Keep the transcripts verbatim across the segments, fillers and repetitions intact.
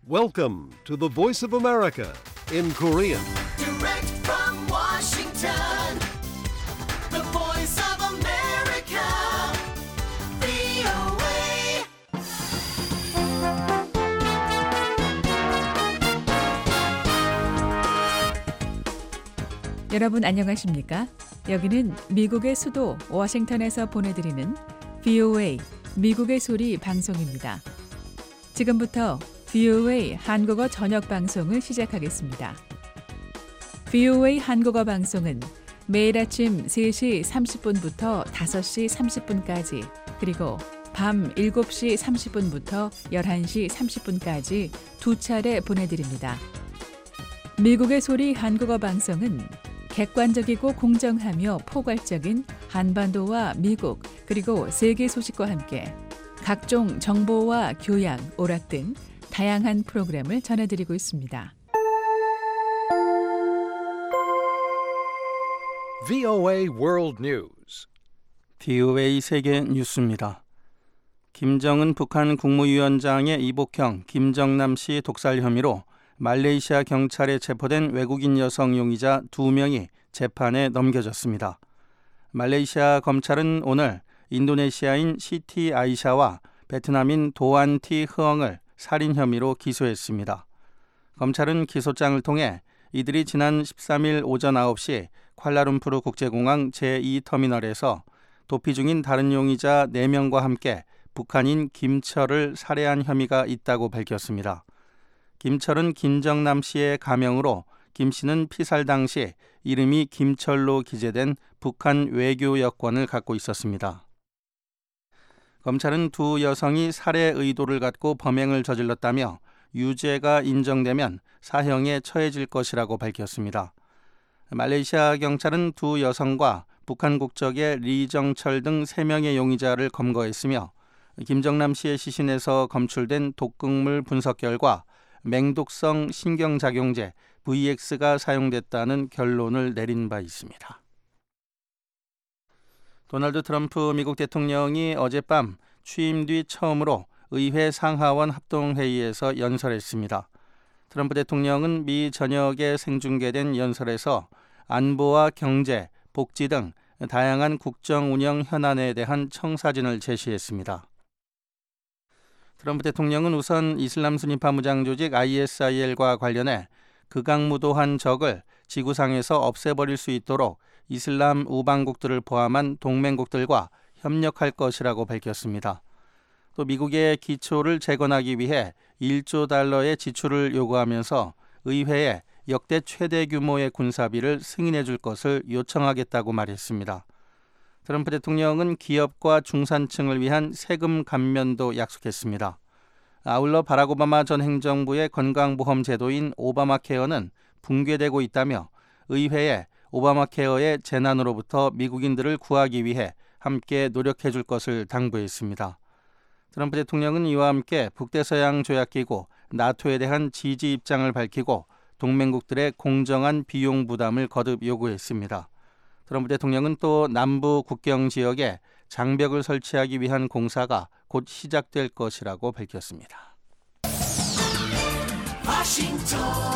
Welcome to the Voice of America in Korean. Direct from Washington, the voice of America, 브이오에이. 여러분 안녕하십니까? 여기는 미국의 수도 워싱턴에서 보내드리는 브이오에이 미국의 소리 방송입니다. 지금부터 브이오에이 한국어 저녁 방송을 시작하겠습니다. 브이오에이 한국어 방송은 매일 아침 세 시 삼십 분부터 다섯 시 삼십 분까지 그리고 밤 일곱 시 삼십 분부터 열한 시 삼십 분까지 두 차례 보내드립니다. 미국의 소리 한국어 방송은 객관적이고 공정하며 포괄적인 한반도와 미국 그리고 세계 소식과 함께 각종 정보와 교양, 오락 등 다양한 프로그램을 전해드리고 있습니다. 브이오에이 World News. 브이오에이 세계 뉴스입니다. 김정은 북한 국무위원장의 이복형 김정남 씨 독살 혐의로 말레이시아 경찰에 체포된 외국인 여성 용의자 두 명이 재판에 넘겨졌습니다. 말레이시아 검찰은 오늘 인도네시아인 시티 아이샤와 베트남인 도안 티 흐엉을 살인 혐의로 기소했습니다. 검찰은 기소장을 통해 이들이 지난 십삼 일 오전 아홉 시 쿠알라룸푸르 국제공항 제이 터미널에서 도피 중인 다른 용의자 네 명과 함께 북한인 김철을 살해한 혐의가 있다고 밝혔습니다. 김철은 김정남 씨의 가명으로 김 씨는 피살 당시 이름이 김철로 기재된 북한 외교 여권을 갖고 있었습니다. 검찰은 두 여성이 살해 의도를 갖고 범행을 저질렀다며 유죄가 인정되면 사형에 처해질 것이라고 밝혔습니다. 말레이시아 경찰은 두 여성과 북한 국적의 리정철 등 세 명의 용의자를 검거했으며 김정남 씨의 시신에서 검출된 독극물 분석 결과 맹독성 신경작용제 브이엑스가 사용됐다는 결론을 내린 바 있습니다. 도널드 트럼프 미국 대통령이 어젯밤 취임 뒤 처음으로 의회 상하원 합동회의에서 연설했습니다. 트럼프 대통령은 미 전역에 생중계된 연설에서 안보와 경제, 복지 등 다양한 국정 운영 현안에 대한 청사진을 제시했습니다. 트럼프 대통령은 우선 이슬람 순위파 무장 조직 아이에스아이엘과 관련해 극악무도한 적을 지구상에서 없애버릴 수 있도록 이슬람 우방국들을 포함한 동맹국들과 협력할 것이라고 밝혔습니다. 또 미국의 기초를 재건하기 위해 일조 달러의 지출을 요구하면서 의회에 역대 최대 규모의 군사비를 승인해 줄 것을 요청하겠다고 말했습니다. 트럼프 대통령은 기업과 중산층을 위한 세금 감면도 약속했습니다. 아울러 바락 오바마 전 행정부의 건강보험 제도인 오바마 케어는 붕괴되고 있다며 의회에 오바마 케어의 재난으로부터 미국인들을 구하기 위해 함께 노력해 줄 것을 당부했습니다. 트럼프 대통령은 이와 함께 북대서양 조약기구 나토에 대한 지지 입장을 밝히고 동맹국들의 공정한 비용 부담을 거듭 요구했습니다. 트럼프 대통령은 또 남부 국경 지역에 장벽을 설치하기 위한 공사가 곧 시작될 것이라고 밝혔습니다. 워싱턴,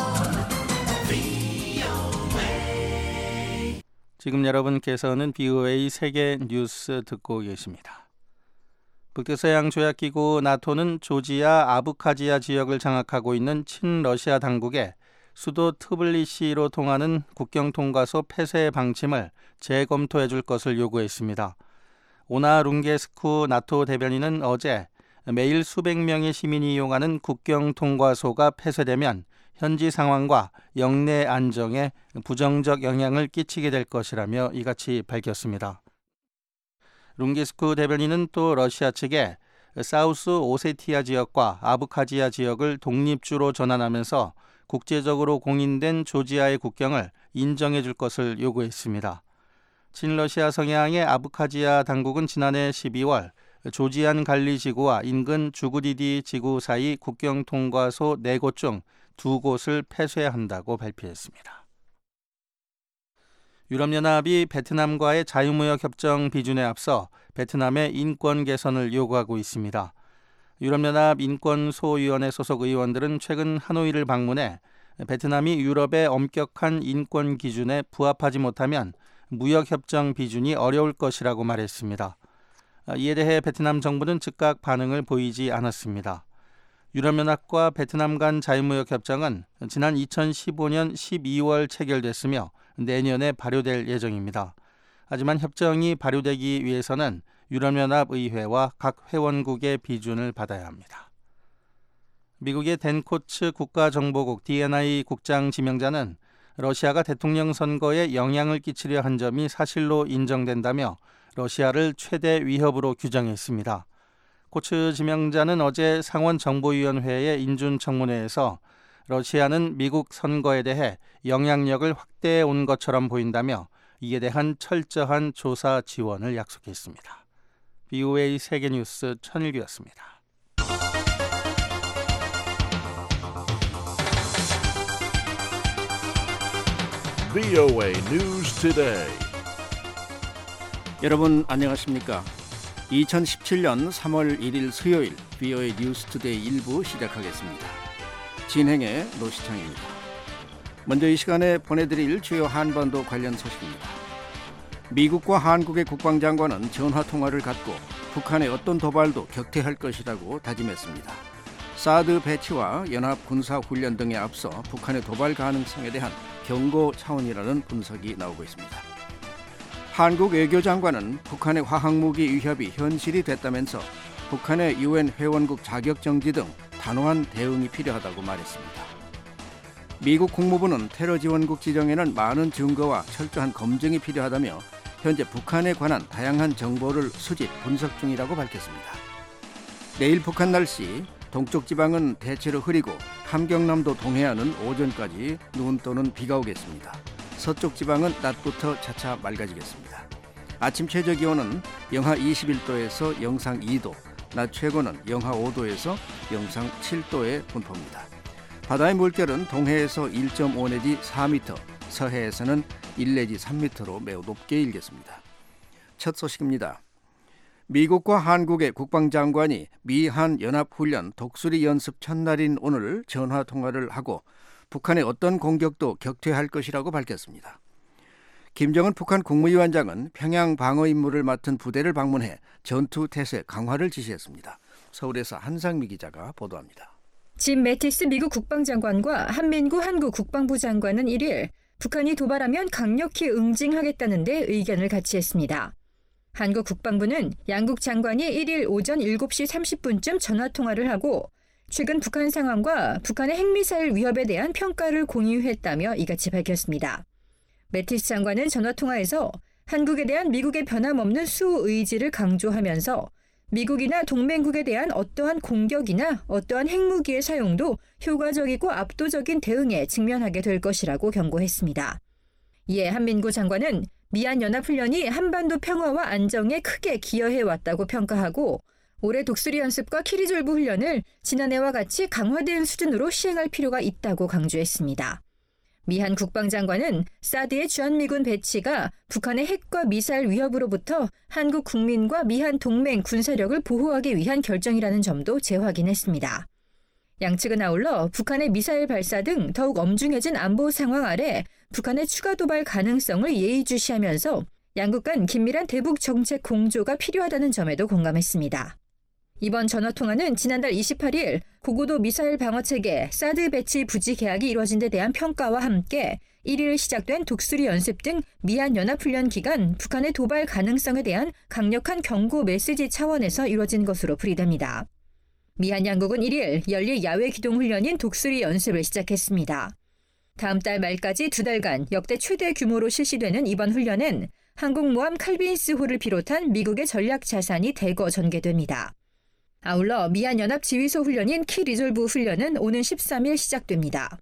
브이오에이. 지금 여러분께서는 브이오에이 세계 뉴스 듣고 계십니다. 북대서양 조약기구 나토는 조지아 아부카지아 지역을 장악하고 있는 친러시아 당국에 수도 트블리시로 통하는 국경 통과소 폐쇄 방침을 재검토해 줄 것을 요구했습니다. 오나 룽게스쿠 나토 대변인은 어제 매일 수백 명의 시민이 이용하는 국경 통과소가 폐쇄되면 현지 상황과 영내 안정에 부정적 영향을 끼치게 될 것이라며 이같이 밝혔습니다. 룽게스쿠 대변인은 또 러시아 측에 사우스 오세티아 지역과 아부카지아 지역을 독립주로 전환하면서 국제적으로 공인된 조지아의 국경을 인정해 줄 것을 요구했습니다. 친러시아 성향의 아부카지아 당국은 지난해 십이월 조지안 갈리 지구와 인근 주구디디 지구 사이 국경 통과소 네 곳 중 두 곳을 폐쇄한다고 발표했습니다. 유럽연합이 베트남과의 자유무역 협정 비준에 앞서 베트남의 인권 개선을 요구하고 있습니다. 유럽연합 인권소위원회 소속 의원들은 최근 하노이를 방문해 베트남이 유럽의 엄격한 인권 기준에 부합하지 못하면 무역협정 비준이 어려울 것이라고 말했습니다. 이에 대해 베트남 정부는 즉각 반응을 보이지 않았습니다. 유럽연합과 베트남 간 자유무역협정은 지난 이천십오 년 십이월 체결됐으며 내년에 발효될 예정입니다. 하지만 협정이 발효되기 위해서는 유럽연합 의회와 각 회원국의 비준을 받아야 합니다. 미국의 댄 코츠 국가정보국 디 엔 아이 국장 지명자는 러시아가 대통령 선거에 영향을 끼치려 한 점이 사실로 인정된다며 러시아를 최대 위협으로 규정했습니다. 코츠 지명자는 어제 상원정보위원회의 인준청문회에서 러시아는 미국 선거에 대해 영향력을 확대해 온 것처럼 보인다며 이에 대한 철저한 조사 지원을 약속했습니다. 브이오에이 세계뉴스 천일규였습니다. 브이오에이 News Today. 여러분 안녕하십니까? 이천십칠 년 삼월 일일 수요일 브이오에이 뉴스 투데이 일 부 시작하겠습니다. 진행의 노시창입니다. 먼저 이 시간에 보내드릴 주요 한반도 관련 소식입니다. 미국과 한국의 국방장관은 전화통화를 갖고 북한의 어떤 도발도 격퇴할 것이라고 다짐했습니다. 사드 배치와 연합군사훈련 등에 앞서 북한의 도발 가능성에 대한 경고 차원이라는 분석이 나오고 있습니다. 한국 외교장관은 북한의 화학무기 위협이 현실이 됐다면서 북한의 유엔 회원국 자격정지 등 단호한 대응이 필요하다고 말했습니다. 미국 국무부는 테러 지원국 지정에는 많은 증거와 철저한 검증이 필요하다며 현재 북한에 관한 다양한 정보를 수집, 분석 중이라고 밝혔습니다. 내일 북한 날씨, 동쪽 지방은 대체로 흐리고 함경남도 동해안은 오전까지 눈 또는 비가 오겠습니다. 서쪽 지방은 낮부터 차차 맑아지겠습니다. 아침 최저 기온은 영하 이십일 도에서 영상 이 도, 낮 최고는 영하 오 도에서 영상 칠 도의 분포입니다. 바다의 물결은 동해에서 일 점 오 내지 사 미터, 서해에서는 일 내지 삼 미터로 매우 높게 일겠습니다. 첫 소식입니다. 미국과 한국의 국방장관이 미한 연합훈련 독수리 연습 첫날인 오늘 전화통화를 하고 북한의 어떤 공격도 격퇴할 것이라고 밝혔습니다. 김정은 북한 국무위원장은 평양 방어 임무를 맡은 부대를 방문해 전투 태세 강화를 지시했습니다. 서울에서 한상미 기자가 보도합니다. 짐 매티스 미국 국방장관과 한민구 한국 국방부 장관은 일일 북한이 도발하면 강력히 응징하겠다는 데 의견을 같이 했습니다. 한국 국방부는 양국 장관이 일일 오전 일곱 시 삼십 분쯤 전화통화를 하고 최근 북한 상황과 북한의 핵미사일 위협에 대한 평가를 공유했다며 이같이 밝혔습니다. 매티스 장관은 전화통화에서 한국에 대한 미국의 변함없는 수호 의지를 강조하면서 미국이나 동맹국에 대한 어떠한 공격이나 어떠한 핵무기의 사용도 효과적이고 압도적인 대응에 직면하게 될 것이라고 경고했습니다. 이에 한민구 장관은 미한연합훈련이 한반도 평화와 안정에 크게 기여해왔다고 평가하고 올해 독수리 연습과 키리졸브 훈련을 지난해와 같이 강화된 수준으로 시행할 필요가 있다고 강조했습니다. 미한 국방장관은 사드의 주한미군 배치가 북한의 핵과 미사일 위협으로부터 한국 국민과 미한 동맹 군사력을 보호하기 위한 결정이라는 점도 재확인했습니다. 양측은 아울러 북한의 미사일 발사 등 더욱 엄중해진 안보 상황 아래 북한의 추가 도발 가능성을 예의주시하면서 양국 간 긴밀한 대북 정책 공조가 필요하다는 점에도 공감했습니다. 이번 전화통화는 지난달 이십팔일 고고도 미사일 방어체계 사드 배치 부지 계약이 이뤄진 데 대한 평가와 함께 일일 시작된 독수리 연습 등 미한 연합훈련 기간 북한의 도발 가능성에 대한 강력한 경고 메시지 차원에서 이뤄진 것으로 풀이됩니다. 미한 양국은 일일 열릴 야외 기동 훈련인 독수리 연습을 시작했습니다. 다음 달 말까지 두 달간 역대 최대 규모로 실시되는 이번 훈련은 항공모함 칼빈스호를 비롯한 미국의 전략 자산이 대거 전개됩니다. 아울러 미한연합 지휘소 훈련인 키리졸브 훈련은 오는 십삼일 시작됩니다.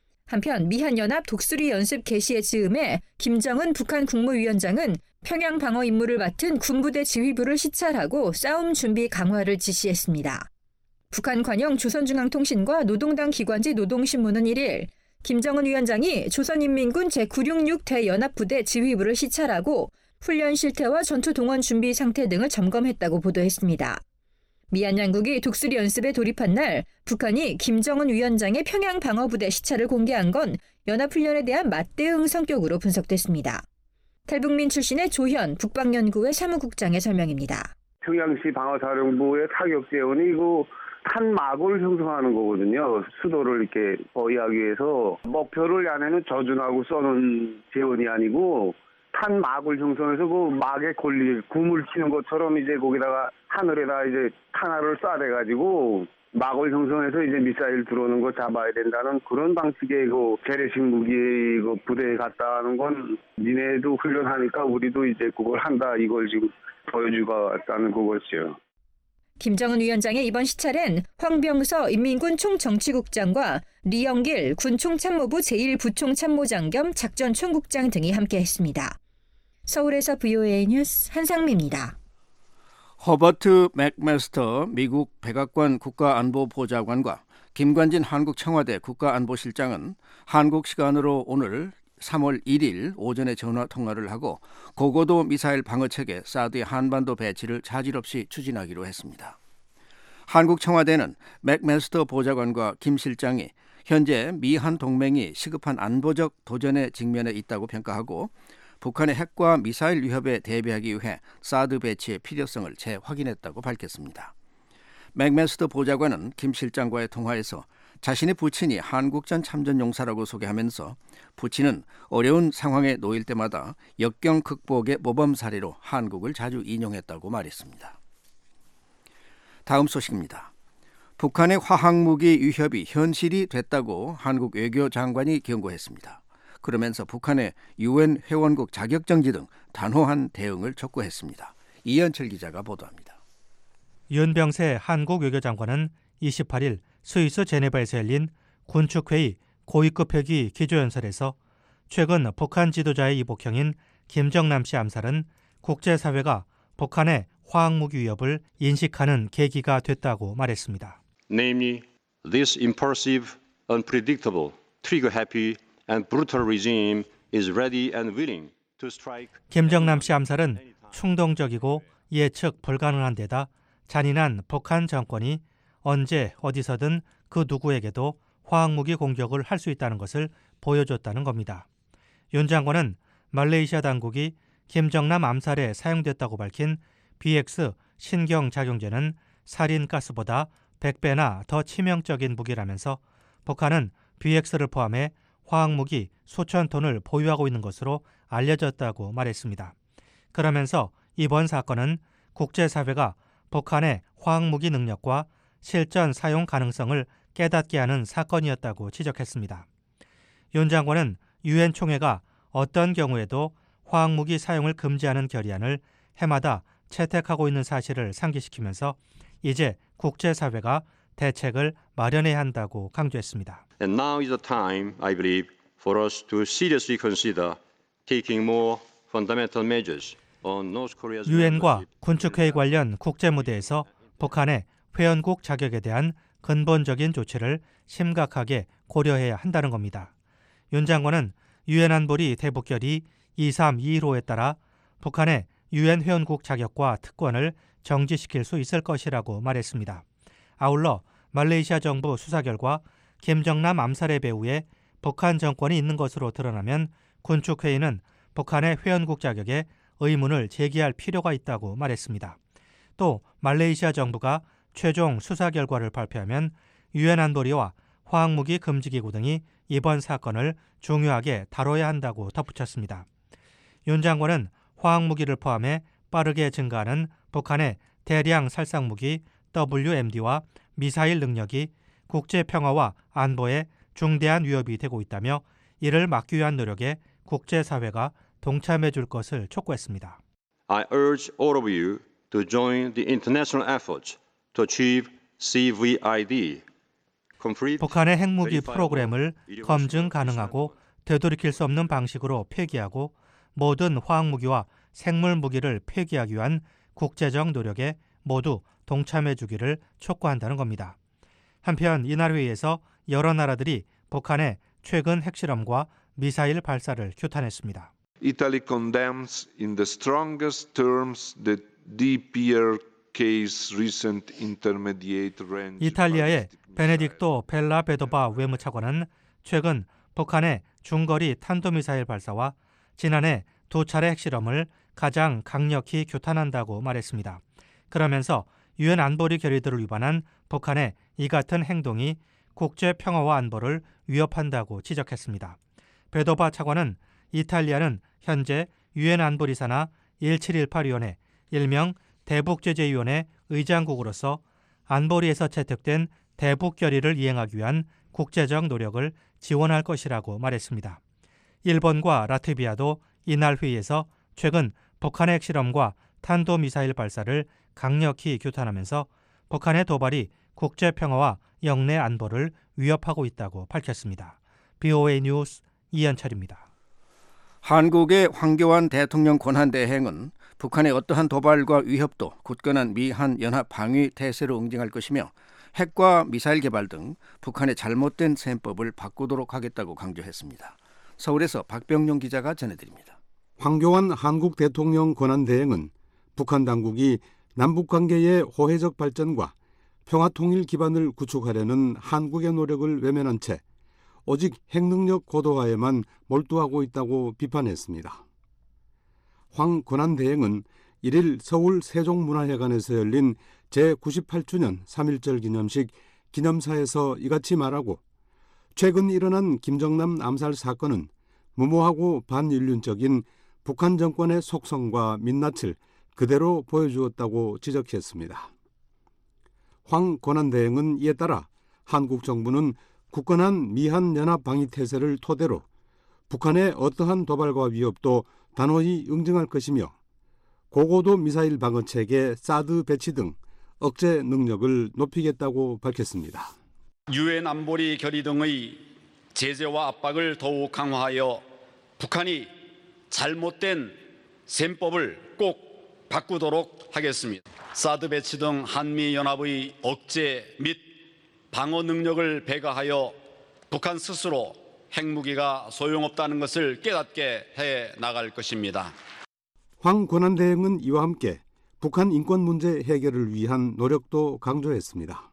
한편 미한연합 독수리 연습 개시의 즈음에 김정은 북한 국무위원장은 평양 방어 임무를 맡은 군부대 지휘부를 시찰하고 싸움 준비 강화를 지시했습니다. 북한 관영 조선중앙통신과 노동당 기관지 노동신문은 일일 김정은 위원장이 조선인민군 제구백육십육 대연합부대 지휘부를 시찰하고 훈련 실태와 전투 동원 준비 상태 등을 점검했다고 보도했습니다. 미얀 양국이 독수리 연습에 돌입한 날 북한이 김정은 위원장의 평양 방어부대 시찰을 공개한 건 연합훈련에 대한 맞대응 성격으로 분석됐습니다. 탈북민 출신의 조현 북방연구회 사무국장의 설명입니다. 평양시 방어사령부의 타격 재원이 이거 탄막을 형성하는 거거든요. 수도를 이렇게 보호하기 위해서 목표를 안에는 저준하고 쏘는 재원이 아니고 탄막을 형성해서 그 막에 걸리 구물 치는 것처럼 이제 거기다가 하늘에다 이제 탄화를 쏴대가지고 막을 형성해서 이제 미사일 들어오는 거 잡아야 된다는 그런 방식의 그 재래식 무기의 그 부대에 갔다 하는 건 니네도 훈련하니까 우리도 이제 그걸 한다 이걸 지금 보여주고 왔다는 그거죠. 김정은 위원장의 이번 시찰엔 황병서 인민군 총정치국장과 리영길 군총참모부 제일 부총참모장 겸 작전총국장 등이 함께했습니다. 서울에서 브이오에이 뉴스 한상미입니다. 허버트 맥메스터 미국 백악관 국가안보보좌관과 김관진 한국 청와대 국가안보실장은 한국 시간으로 오늘 삼월 일일 오전에 전화 통화를 하고 고고도 미사일 방어체계 사드의 한반도 배치를 자질 없이 추진하기로 했습니다. 한국 청와대는 맥메스터 보좌관과 김 실장이 현재 미한 동맹이 시급한 안보적 도전에 직면해 있다고 평가하고 북한의 핵과 미사일 위협에 대비하기 위해 사드 배치의 필요성을 재확인했다고 밝혔습니다. 맥메스터 보좌관은 김 실장과의 통화에서 자신의 부친이 한국전 참전용사라고 소개하면서 부친은 어려운 상황에 놓일 때마다 역경 극복의 모범 사례로 한국을 자주 인용했다고 말했습니다. 다음 소식입니다. 북한의 화학무기 위협이 현실이 됐다고 한국 외교장관이 경고했습니다. 그러면서 북한의 유엔 회원국 자격정지 등 단호한 대응을 촉구했습니다. 이현철 기자가 보도합니다. 윤병세 한국 외교장관은 이십팔일 스위스 제네바에서 열린 군축회의 고위급 회기 기조연설에서 최근 북한 지도자의 이복형인 김정남 씨 암살은 국제사회가 북한의 화학무기 위협을 인식하는 계기가 됐다고 말했습니다. Namely, this impulsive, unpredictable, trigger-happy and brutal regime is ready and willing to strike. 김정남 씨 암살은 충동적이고 예측 불가능한 데다 잔인한 북한 정권이 언제 어디서든 그 누구에게도 화학무기 공격을 할 수 있다는 것을 보여줬다는 겁니다. 윤 장관은 말레이시아 당국이 김정남 암살에 사용됐다고 밝힌 비엑스 신경작용제는 살인가스보다 백 배나 더 치명적인 무기라면서 북한은 비엑스를 포함해 화학무기 수천 톤을 보유하고 있는 것으로 알려졌다고 말했습니다. 그러면서 이번 사건은 국제사회가 북한의 화학무기 능력과 실전 사용 가능성을 깨닫게 하는 사건이었다고 지적했습니다. 윤 장관은 유엔 총회가 어떤 경우에도 화학무기 사용을 금지하는 결의안을 해마다 채택하고 있는 사실을 상기시키면서 이제 국제사회가 대책을 마련해야 한다고 강조했습니다. And now is the time, I believe, for us to seriously consider taking more fundamental measures on North Korea's 유엔과 군축회의 관련 국제무대에서 북한의 회원국 자격에 대한 근본적인 조치를 심각하게 고려해야 한다는 겁니다. 윤 장관은 유엔 안보리 대북결의 이삼이일호에 따라 북한의 유엔 회원국 자격과 특권을 정지시킬 수 있을 것이라고 말했습니다. 아울러 말레이시아 정부 수사 결과 김정남 암살의 배후에 북한 정권이 있는 것으로 드러나면 군축회의는 북한의 회원국 자격에 의문을 제기할 필요가 있다고 말했습니다. 또 말레이시아 정부가 최종 수사 결과를 발표하면 유엔 안보리와 화학무기 금지기구 등이 이번 사건을 중요하게 다뤄야 한다고 덧붙였습니다. 윤 장관은 화학무기를 포함해 빠르게 증가하는 북한의 대량 살상무기 더블유엠디와 미사일 능력이 국제평화와 안보에 중대한 위협이 되고 있다며 이를 막기 위한 노력에 국제사회가 동참해 줄 것을 촉구했습니다. I urge all of you to join the international efforts to achieve 씨브이아이디. 북한의 핵무기 프로그램을 검증 가능하고 되돌이킬 수 없는 방식으로 폐기하고 모든 화학무기와 생물무기를 폐기하기 위한 국제적 노력에 모두 동참해 주기를 촉구한다는 겁니다. 한편 이날 회의에서 여러 나라들이 북한의 최근 핵실험과 미사일 발사를 규탄했습니다. Italy condemns in the strongest terms the D P R 이탈리아의 베네딕토 벨라 베도바 외무차관은 최근 북한의 중거리 탄도미사일 발사와 지난해 두 차례 핵실험을 가장 강력히 규탄한다고 말했습니다. 그러면서 유엔 안보리 결의들을 위반한 북한의 이 같은 행동이 국제 평화와 안보를 위협한다고 지적했습니다. 베도바 차관은 이탈리아는 현재 유엔 안보리 산하 일칠일팔 위원회, 일명 대북제재위원회 의장국으로서 안보리에서 채택된 대북 결의를 이행하기 위한 국제적 노력을 지원할 것이라고 말했습니다. 일본과 라트비아도 이날 회의에서 최근 북한의 핵실험과 탄도미사일 발사를 강력히 규탄하면서 북한의 도발이 국제 평화와 영내 안보를 위협하고 있다고 밝혔습니다. 비오에이 뉴스 이현철입니다. 한국의 황교안 대통령 권한대행은 북한의 어떠한 도발과 위협도 굳건한 미한 연합 방위 태세로 응징할 것이며 핵과 미사일 개발 등 북한의 잘못된 셈법을 바꾸도록 하겠다고 강조했습니다. 서울에서 박병용 기자가 전해드립니다. 황교안 한국 대통령 권한대행은 북한 당국이 남북관계의 호혜적 발전과 평화통일 기반을 구축하려는 한국의 노력을 외면한 채 오직 핵능력 고도화에만 몰두하고 있다고 비판했습니다. 황 권한대행은 일일 서울 세종문화회관에서 열린 제구십팔 주년 삼일절 기념식 기념사에서 이같이 말하고, 최근 일어난 김정남 암살 사건은 무모하고 반인륜적인 북한 정권의 속성과 민낯을 그대로 보여주었다고 지적했습니다. 황 권한대행은 이에 따라 한국 정부는 굳건한 미한 연합 방위 태세를 토대로 북한의 어떠한 도발과 위협도 단호히 응징할 것이며 고고도 미사일 방어 체계 사드 배치 등 억제 능력을 높이겠다고 밝혔습니다. 유엔 안보리 결의 등의 제재와 압박을 더욱 강화하여 북한이 잘못된 셈법을 꼭 바꾸도록 하겠습니다. 사드 배치 등 한미연합의 억제 및 방어 능력을 배가하여 북한 스스로 핵무기가 소용없다는 것을 깨닫게 해 나갈 것입니다. 황 권한대행은 이와 함께 북한 인권 문제 해결을 위한 노력도 강조했습니다.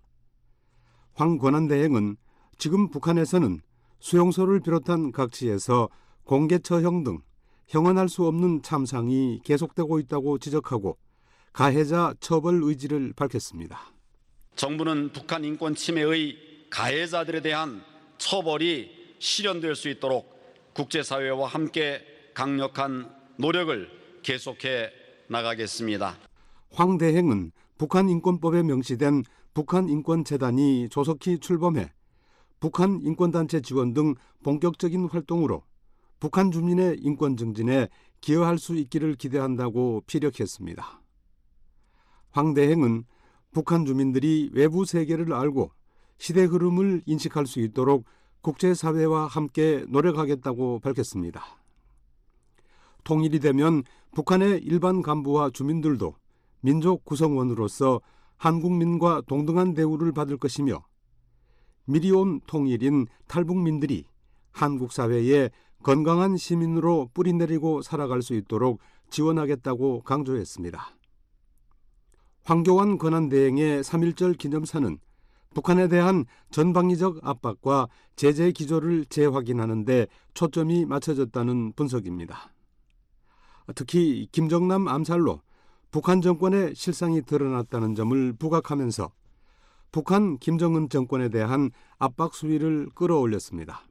황 권한대행은 지금 북한에서는 수용소를 비롯한 각지에서 공개 처형 등 형언할 수 없는 참상이 계속되고 있다고 지적하고 가해자 처벌 의지를 밝혔습니다. 정부는 북한 인권 침해의 가해자들에 대한 처벌이 실현될 수 있도록 국제사회와 함께 강력한 노력을 계속해 나가겠습니다. 황 대행은 북한 인권법에 명시된 북한인권재단이 조속히 출범해 북한 인권단체 지원 등 본격적인 활동으로 북한 주민의 인권 증진에 기여할 수 있기를 기대한다고 피력했습니다. 황 대행은 북한 주민들이 외부 세계를 알고 시대 흐름을 인식할 수 있도록 국제사회와 함께 노력하겠다고 밝혔습니다. 통일이 되면 북한의 일반 간부와 주민들도 민족 구성원으로서 한국민과 동등한 대우를 받을 것이며 미리 온 통일인 탈북민들이 한국 사회에 건강한 시민으로 뿌리내리고 살아갈 수 있도록 지원하겠다고 강조했습니다. 황교안 권한대행의 삼일절 기념사는 북한에 대한 전방위적 압박과 제재 기조를 재확인하는 데 초점이 맞춰졌다는 분석입니다. 특히 김정남 암살로 북한 정권의 실상이 드러났다는 점을 부각하면서 북한 김정은 정권에 대한 압박 수위를 끌어올렸습니다.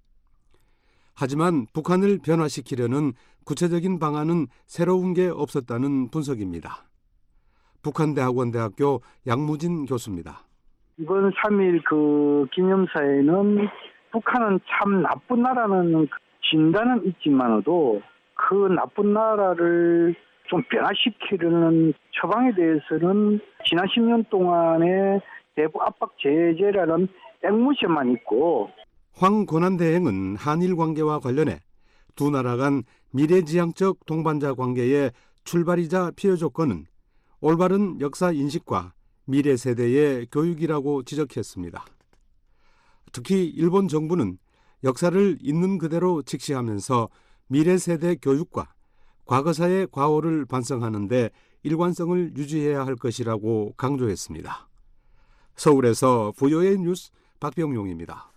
하지만 북한을 변화시키려는 구체적인 방안은 새로운 게 없었다는 분석입니다. 북한대학원대학교 양무진 교수입니다. 이번 삼일 그 기념사에는 북한은 참 나쁜 나라는 진단은 있지만도 그 나쁜 나라를 좀 변화시키려는 처방에 대해서는 지난 십 년 동안의 대북 압박 제재라는 앵무새만 있고, 황 권한대행은 한일 관계와 관련해 두 나라 간 미래지향적 동반자 관계의 출발이자 필요 조건은 올바른 역사 인식과 미래 세대의 교육이라고 지적했습니다. 특히 일본 정부는 역사를 있는 그대로 직시하면서 미래 세대 교육과 과거사의 과오를 반성하는 데 일관성을 유지해야 할 것이라고 강조했습니다. 서울에서 브이오에이 뉴스 박병용입니다.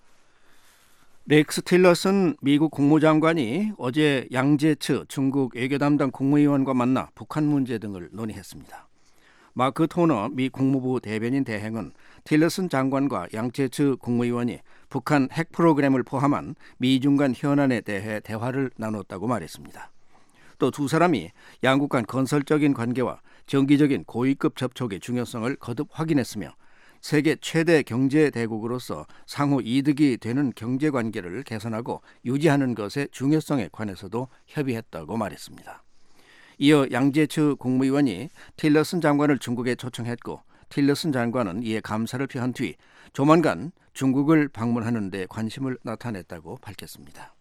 렉스 틸러슨 미국 국무장관이 어제 양제츠 중국 외교 담당 국무위원과 만나 북한 문제 등을 논의했습니다. 마크 토너 미 국무부 대변인 대행은 틸러슨 장관과 양제츠 국무위원이 북한 핵 프로그램을 포함한 미중 간 현안에 대해 대화를 나눴다고 말했습니다. 또 두 사람이 양국 간 건설적인 관계와 정기적인 고위급 접촉의 중요성을 거듭 확인했으며 세계 최대 경제 대국으로서 상호 이득이 되는 경제 관계를 개선하고 유지하는 것의 중요성에 관해서도 협의했다고 말했습니다. 이어 양제츠 국무위원이 틸러슨 장관을 중국에 초청했고 틸러슨 장관은 이에 감사를 표한 뒤 조만간 중국을 방문하는 데 관심을 나타냈다고 밝혔습니다.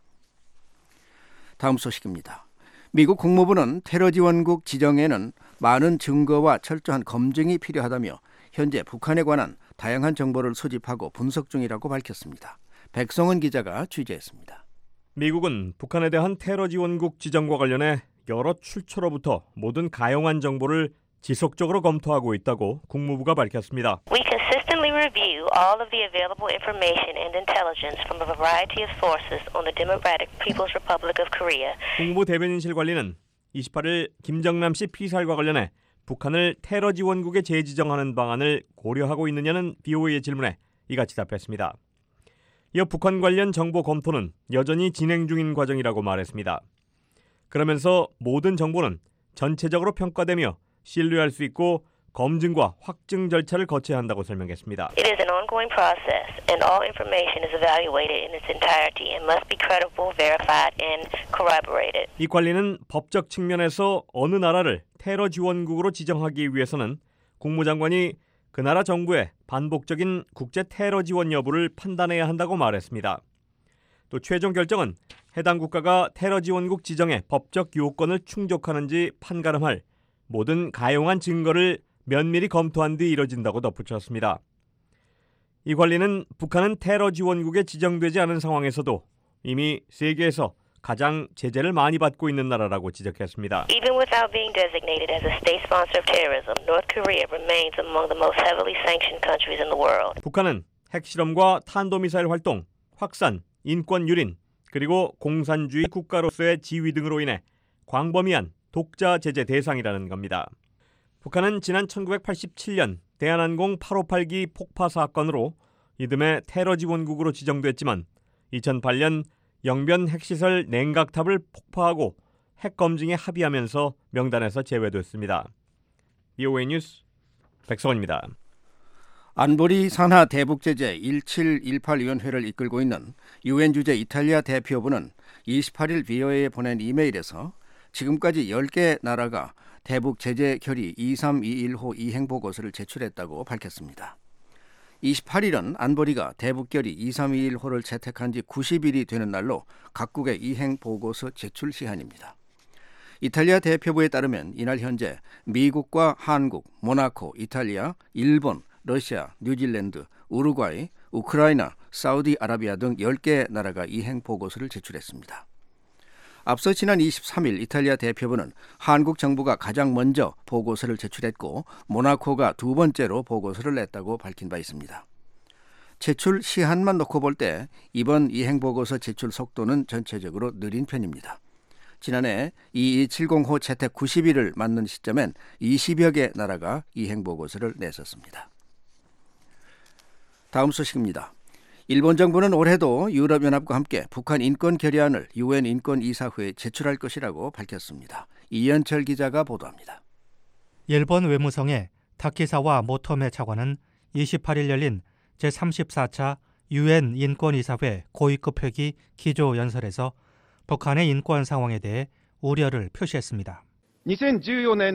다음 소식입니다. 미국 국무부는 테러 지원국 지정에는 많은 증거와 철저한 검증이 필요하다며 현재 북한에 관한 다양한 정보를 수집하고 분석 중이라고 밝혔습니다. 백성은 기자가 취재했습니다. 미국은 북한에 대한 테러 지원국 지정과 관련해 여러 출처로부터 모든 가용한 정보를 지속적으로 검토하고 있다고 국무부가 밝혔습니다. We consistently review all of the available information and intelligence from a variety of sources on the Democratic People's Republic of Korea. 국무부 대변인실 관리는 이십팔 일 김정남 씨 피살과 관련해 북한을 테러 지원국에 재지정하는 방안을 고려하고 있느냐는 브이오에이의 질문에 이같이 답했습니다. 이어 북한 관련 정보 검토는 여전히 진행 중인 과정이라고 말했습니다. 그러면서 모든 정보는 전체적으로 평가되며 신뢰할 수 있고 검증과 확증 절차를 거쳐야 한다고 설명했습니다. It is an ongoing process and all information is evaluated in its entirety and must be credible, verified and corroborated. 이 관리는 법적 측면에서 어느 나라를 테러 지원국으로 지정하기 위해서는 국무장관이 그 나라 정부의 반복적인 국제 테러 지원 여부를 판단해야 한다고 말했습니다. 또 최종 결정은 해당 국가가 테러 지원국 지정의 법적 요건을 충족하는지 판가름할 모든 가용한 증거를 면밀히 검토한 뒤 이뤄진다고 덧붙였습니다. 이 관리는 북한은 테러 지원국에 지정되지 않은 상황에서도 이미 세계에서 가장 제재를 많이 받고 있는 나라라고 지적했습니다. Even without being designated as a state sponsor of terrorism, North Korea remains among the most heavily sanctioned countries in the world. 북한은 핵실험과 탄도미사일 활동, 확산, 인권 유린, 그리고 공산주의 국가로서의 지위 등으로 인해 광범위한 독자 제재 대상이라는 겁니다. 북한은 지난 천구백팔십칠 년 대한항공 팔오팔 기 폭파 사건으로 이듬해 테러 지원국으로 지정됐지만 이천팔 년 영변 핵시설 냉각탑을 폭파하고 핵 검증에 합의하면서 명단에서 제외됐습니다. 브이오에이 뉴스 백성원입니다. 안보리 산하 대북제재 일칠일팔 위원회를 이끌고 있는 유엔 주재 이탈리아 대표부는 이십팔 일 브이오에이에 보낸 이메일에서 지금까지 열 개 나라가 대북 제재 결의 이삼이일 호 이행 보고서를 제출했다고 밝혔습니다. 이십팔 일은 안보리가 대북 결의 이삼이일 호를 채택한 지 구십 일이 되는 날로 각국의 이행 보고서 제출 시한입니다. 이탈리아 대표부에 따르면 이날 현재 미국과 한국, 모나코, 이탈리아, 일본, 러시아, 뉴질랜드, 우루과이, 우크라이나, 사우디아라비아 등 열 개 나라가 이행 보고서를 제출했습니다. 앞서 지난 이십삼 일 이탈리아 대표부는 한국 정부가 가장 먼저 보고서를 제출했고 모나코가 두 번째로 보고서를 냈다고 밝힌 바 있습니다. 제출 시한만 놓고 볼 때 이번 이행 보고서 제출 속도는 전체적으로 느린 편입니다. 지난해 이이칠공 호 채택 구십 일을 맞는 시점엔 이십여 개 나라가 이행 보고서를 냈었습니다. 다음 소식입니다. 일본 정부는 올해도 유럽연합과 함께 북한 인권 결의안을 유엔 인권이사회에 제출할 것이라고 밝혔습니다. 이현철 기자가 보도합니다. 일본 외무성의 타키사와 모토메 차관은 이십팔 일 열린 제삼십사 차 유엔 인권이사회 고위급 회기 기조연설에서 북한의 인권 상황에 대해 우려를 표시했습니다. 이천십사 년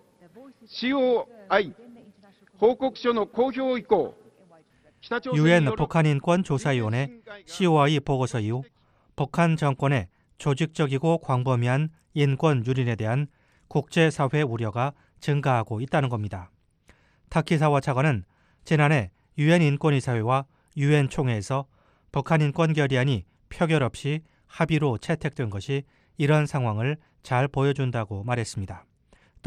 씨오아이 보고서의 공표 이후 유엔 북한인권조사위원회 씨오아이 보고서 이후 북한 정권의 조직적이고 광범위한 인권 유린에 대한 국제사회 우려가 증가하고 있다는 겁니다. 타키사와 차관은 지난해 유엔 인권이사회와 유엔 총회에서 북한 인권 결의안이 표결 없이 합의로 채택된 것이 이런 상황을 잘 보여준다고 말했습니다. 또한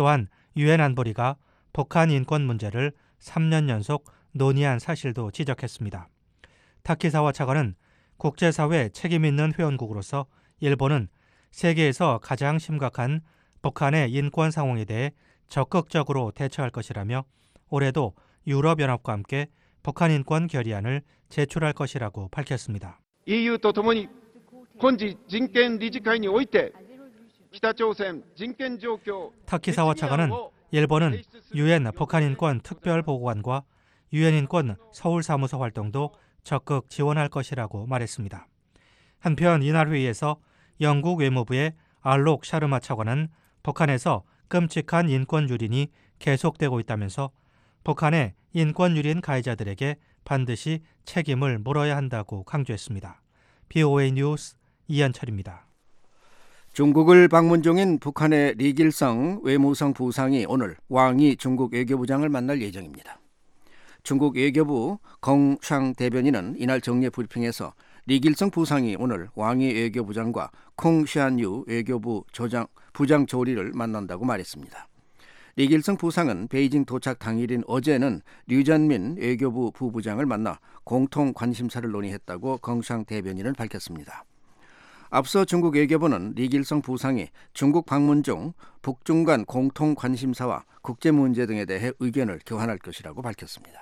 유엔 안보리가 북한 인권 문제를 삼 년 연속 논의한 사실도 지적했습니다. 타키사와 차관은 국제사회 책임 있는 회원국으로서 일본은 세계에서 가장 심각한 북한의 인권 상황에 대해 적극적으로 대처할 것이라며 올해도 유럽연합과 함께 북한 인권 결의안을 제출할 것이라고 밝혔습니다. 이유とともに今時人権理事会において北朝鮮人権状況 타키사와 차관은 일본은 유엔 북한 인권 특별 보고관과 유엔 인권 서울 사무소 활동도 적극 지원할 것이라고 말했습니다. 한편 이날 회의에서 영국 외무부의 알록 샤르마 차관은 북한에서 끔찍한 인권 유린이 계속되고 있다면서 북한의 인권 유린 가해자들에게 반드시 책임을 물어야 한다고 강조했습니다. 비오에이 뉴스 이현철입니다. 중국을 방문 중인 북한의 리길성 외무성 부상이 오늘 왕이 중국 외교부장을 만날 예정입니다. 중국 외교부 공샹 대변인은 이날 정례 브리핑에서 리길성 부상이 오늘 왕이 외교부장과 콩시안유 외교부 조장, 부장 조리를 만난다고 말했습니다. 리길성 부상은 베이징 도착 당일인 어제는 류전민 외교부 부부장을 만나 공통 관심사를 논의했다고 공샹 대변인은 밝혔습니다. 앞서 중국 외교부는 리길성 부상이 중국 방문 중 북중 간 공통 관심사와 국제 문제 등에 대해 의견을 교환할 것이라고 밝혔습니다.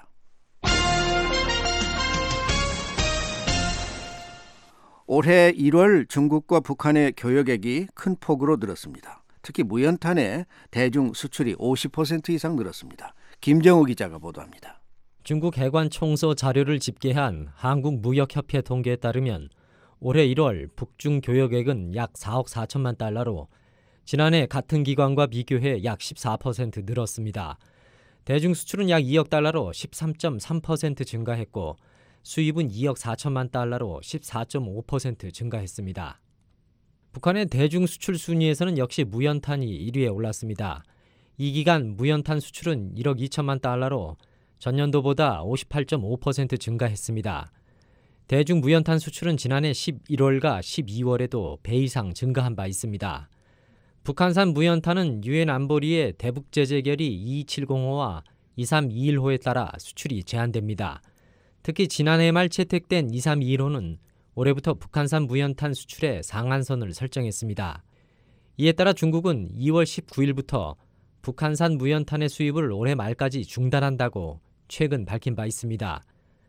올해 일월 중국과 북한의 교역액이 큰 폭으로 늘었습니다. 특히 무연탄의 대중 수출이 오십 퍼센트 이상 늘었습니다. 김정우 기자가 보도합니다. 중국 해관 총소 자료를 집계한 한국무역협회 통계에 따르면 올해 일월 북중 교역액은 약 사억 사천만 달러로 지난해 같은 기간과 비교해 약 십사 퍼센트 늘었습니다. 대중 수출은 약 이억 달러로 십삼 점 삼 퍼센트 증가했고 수입은 이억 사천만 달러로 십사 점 오 퍼센트 증가했습니다. 북한의 대중 수출 순위에서는 역시 무연탄이 일 위에 올랐습니다. 이 기간 무연탄 수출은 일억 이천만 달러로 전년도보다 오십팔 점 오 퍼센트 증가했습니다. 대중 무연탄 수출은 지난해 십일월과 십이월에도 배 이상 증가한 바 있습니다. 북한산 무연탄은 유엔 안보리의 대북 제재 결의 이이칠공호와 이삼이일호에 따라 수출이 제한됩니다. 특히 지난해 말 채택된 이삼이일호는 올해부터 북한산 무연탄 수출에 상한선을 설정했습니다. 이에 따라 중국은 이월 십구일부터 북한산 무연탄의 수입을 올해 말까지 중단한다고 최근 밝힌 바 있습니다.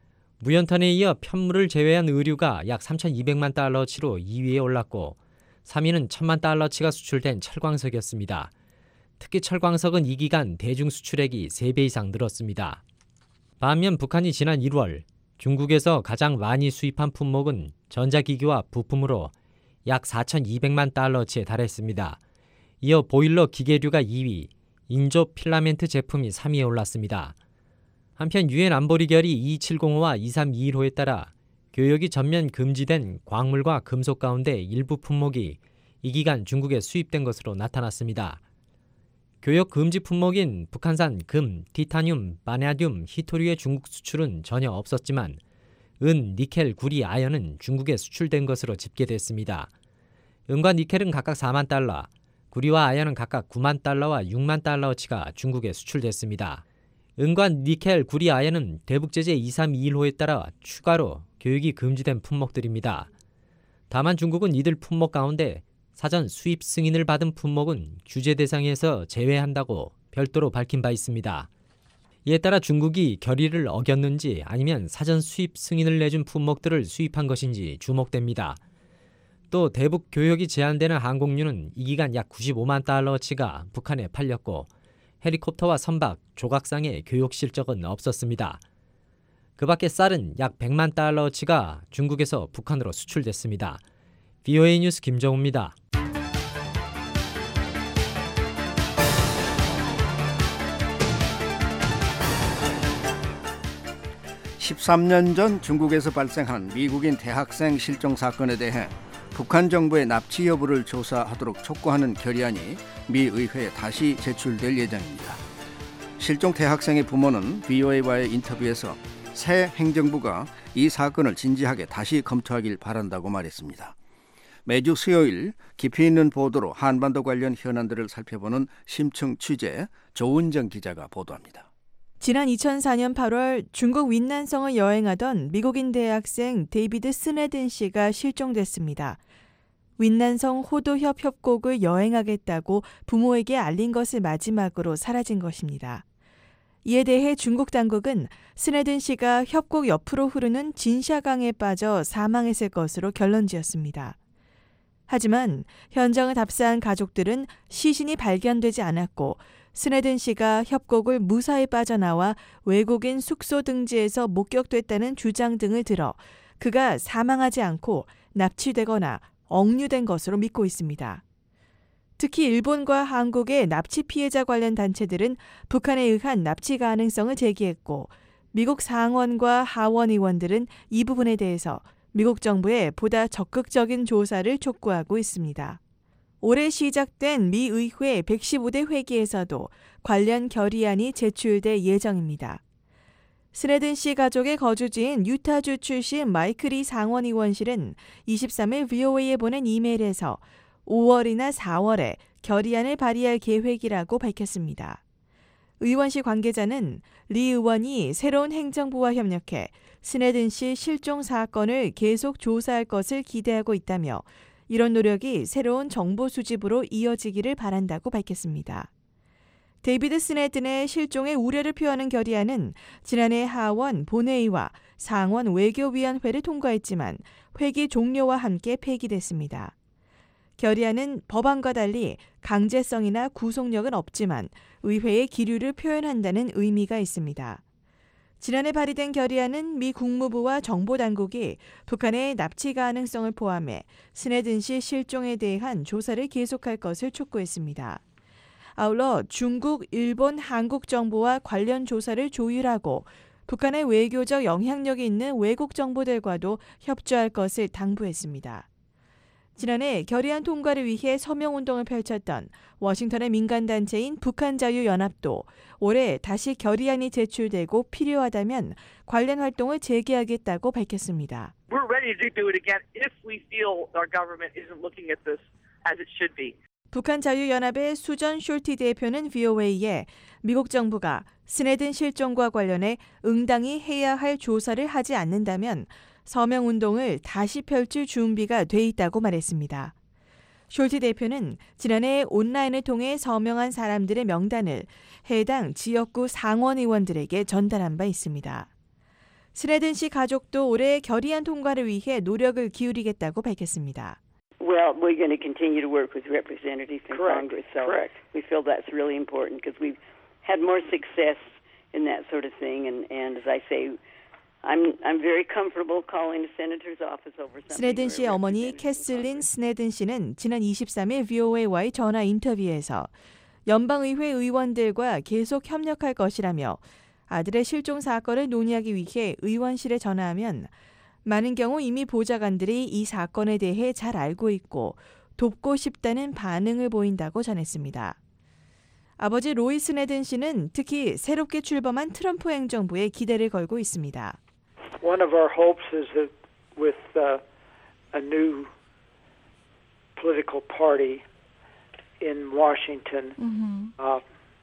무연탄에 이어 편물을 제외한 의류가 약 삼천이백만 달러치로 이 위에 올랐고 삼 위는 천만 달러치가 수출된 철광석이었습니다. 특히 철광석은 이 기간 대중 수출액이 세 배 이상 늘었습니다. 반면 북한이 지난 일월 중국에서 가장 많이 수입한 품목은 전자기기와 부품으로 약 사천이백만 달러치에 달했습니다. 이어 보일러 기계류가 이 위, 인조 필라멘트 제품이 삼 위에 올랐습니다. 한편 유엔 안보리 결의 이이칠공호와 이삼이일호에 따라 교역이 전면 금지된 광물과 금속 가운데 일부 품목이 이 기간 중국에 수입된 것으로 나타났습니다. 교역 금지 품목인 북한산 금, 티타늄, 바나듐, 히토류의 중국 수출은 전혀 없었지만 은, 니켈, 구리, 아연은 중국에 수출된 것으로 집계됐습니다. 은과 니켈은 각각 사만 달러, 구리와 아연은 각각 구만 달러와 육만 달러어치가 중국에 수출됐습니다. 은과 니켈, 구리, 아연은 대북제재 이삼이일호에 따라 추가로 교역이 금지된 품목들입니다. 다만 중국은 이들 품목 가운데 사전 수입 승인을 받은 품목은 규제 대상에서 제외한다고 별도로 밝힌 바 있습니다. 이에 따라 중국이 결의를 어겼는지 아니면 사전 수입 승인을 내준 품목들을 수입한 것인지 주목됩니다. 또 대북 교역이 제한되는 항공유는 이 기간 약 구십오만 달러어치가 북한에 팔렸고 헬리콥터와 선박, 조각상의 교역 실적은 없었습니다. 그 밖에 쌀은 약 백만 달러어치가 중국에서 북한으로 수출됐습니다. 비오에이 뉴스 김정우입니다. 십삼 년 전 중국에서 발생한 미국인 대학생 실종 사건에 대해 북한 정부의 납치 여부를 조사하도록 촉구하는 결의안이 미 의회에 다시 제출될 예정입니다. 실종 대학생의 부모는 비오에이와의 인터뷰에서 새 행정부가 이 사건을 진지하게 다시 검토하길 바란다고 말했습니다. 매주 수요일 깊이 있는 보도로 한반도 관련 현안들을 살펴보는 심층 취재, 조은정 기자가 보도합니다. 지난 이천사 년 팔월 중국 윈난성을 여행하던 미국인 대학생 데이비드 스네든 씨가 실종됐습니다. 윈난성 호도협 협곡을 여행하겠다고 부모에게 알린 것을 마지막으로 사라진 것입니다. 이에 대해 중국 당국은 스네든 씨가 협곡 옆으로 흐르는 진샤강에 빠져 사망했을 것으로 결론지었습니다. 하지만 현장을 답사한 가족들은 시신이 발견되지 않았고 스네든 씨가 협곡을 무사히 빠져나와 외국인 숙소 등지에서 목격됐다는 주장 등을 들어 그가 사망하지 않고 납치되거나 억류된 것으로 믿고 있습니다. 특히 일본과 한국의 납치 피해자 관련 단체들은 북한에 의한 납치 가능성을 제기했고 미국 상원과 하원 의원들은 이 부분에 대해서 미국 정부에 보다 적극적인 조사를 촉구하고 있습니다. 올해 시작된 미 의회 백십오 대 회기에서도 관련 결의안이 제출될 예정입니다. 스네든 씨 가족의 거주지인 유타주 출신 마이클 리 상원 의원실은 이십삼 일 브이오에이에 보낸 이메일에서 오월이나 사월에 결의안을 발의할 계획이라고 밝혔습니다. 의원실 관계자는 리 의원이 새로운 행정부와 협력해 스네든 씨 실종 사건을 계속 조사할 것을 기대하고 있다며 이런 노력이 새로운 정보 수집으로 이어지기를 바란다고 밝혔습니다. 데이비드 스네든의 실종에 우려를 표하는 결의안은 지난해 하원 본회의와 상원 외교위원회를 통과했지만 회기 종료와 함께 폐기됐습니다. 결의안은 법안과 달리 강제성이나 구속력은 없지만 의회의 기류를 표현한다는 의미가 있습니다. 지난해 발의된 결의안은 미 국무부와 정보당국이 북한의 납치 가능성을 포함해 스네든 씨 실종에 대한 조사를 계속할 것을 촉구했습니다. 아울러 중국, 일본, 한국 정부와 관련 조사를 조율하고 북한의 외교적 영향력이 있는 외국 정보들과도 협조할 것을 당부했습니다. 지난해 결의안 통과를 위해 서명운동을 펼쳤던 워싱턴의 민간단체인 북한자유연합도 올해 다시 결의안이 제출되고 필요하다면 관련 활동을 재개하겠다고 밝혔습니다. We're ready to do it again if we feel our government isn't looking at this as it should be. 북한자유연합의 수전 숄티 대표는 브이오에이에 미국 정부가 스네든 실종과 관련해 응당이 해야 할 조사를 하지 않는다면 서명운동을 다시 펼칠 준비가 돼 있다고 말했습니다. 숄티 대표는 지난해 온라인을 통해 서명한 사람들의 명단을 해당 지역구 상원 의원들에게 전달한 바 있습니다. 스네든 씨 가족도 올해 결의안 통과를 위해 노력을 기울이겠다고 밝혔습니다. Well, we're going to continue to work with representatives in Correct. Congress, so Correct. we feel that's really important because we've had more success in that sort of thing, and, and as I say, I'm I'm very comfortable calling the senator's office over something. 스네든 씨의 어머니 캐슬린 스네든 씨는 지난 이십삼 일 브이오에이와의 전화 인터뷰에서 연방의회 의원들과 계속 협력할 것이라며 아들의 실종 사건을 논의하기 위해 의원실에 전화하면 많은 경우 이미 보좌관들이 이 사건에 대해 잘 알고 있고 돕고 싶다는 반응을 보인다고 전했습니다. 아버지 로이 스네든 씨는 특히 새롭게 출범한 트럼프 행정부에 기대를 걸고 있습니다. One of our hopes is that with uh, a new political party in Washington, mm-hmm. uh,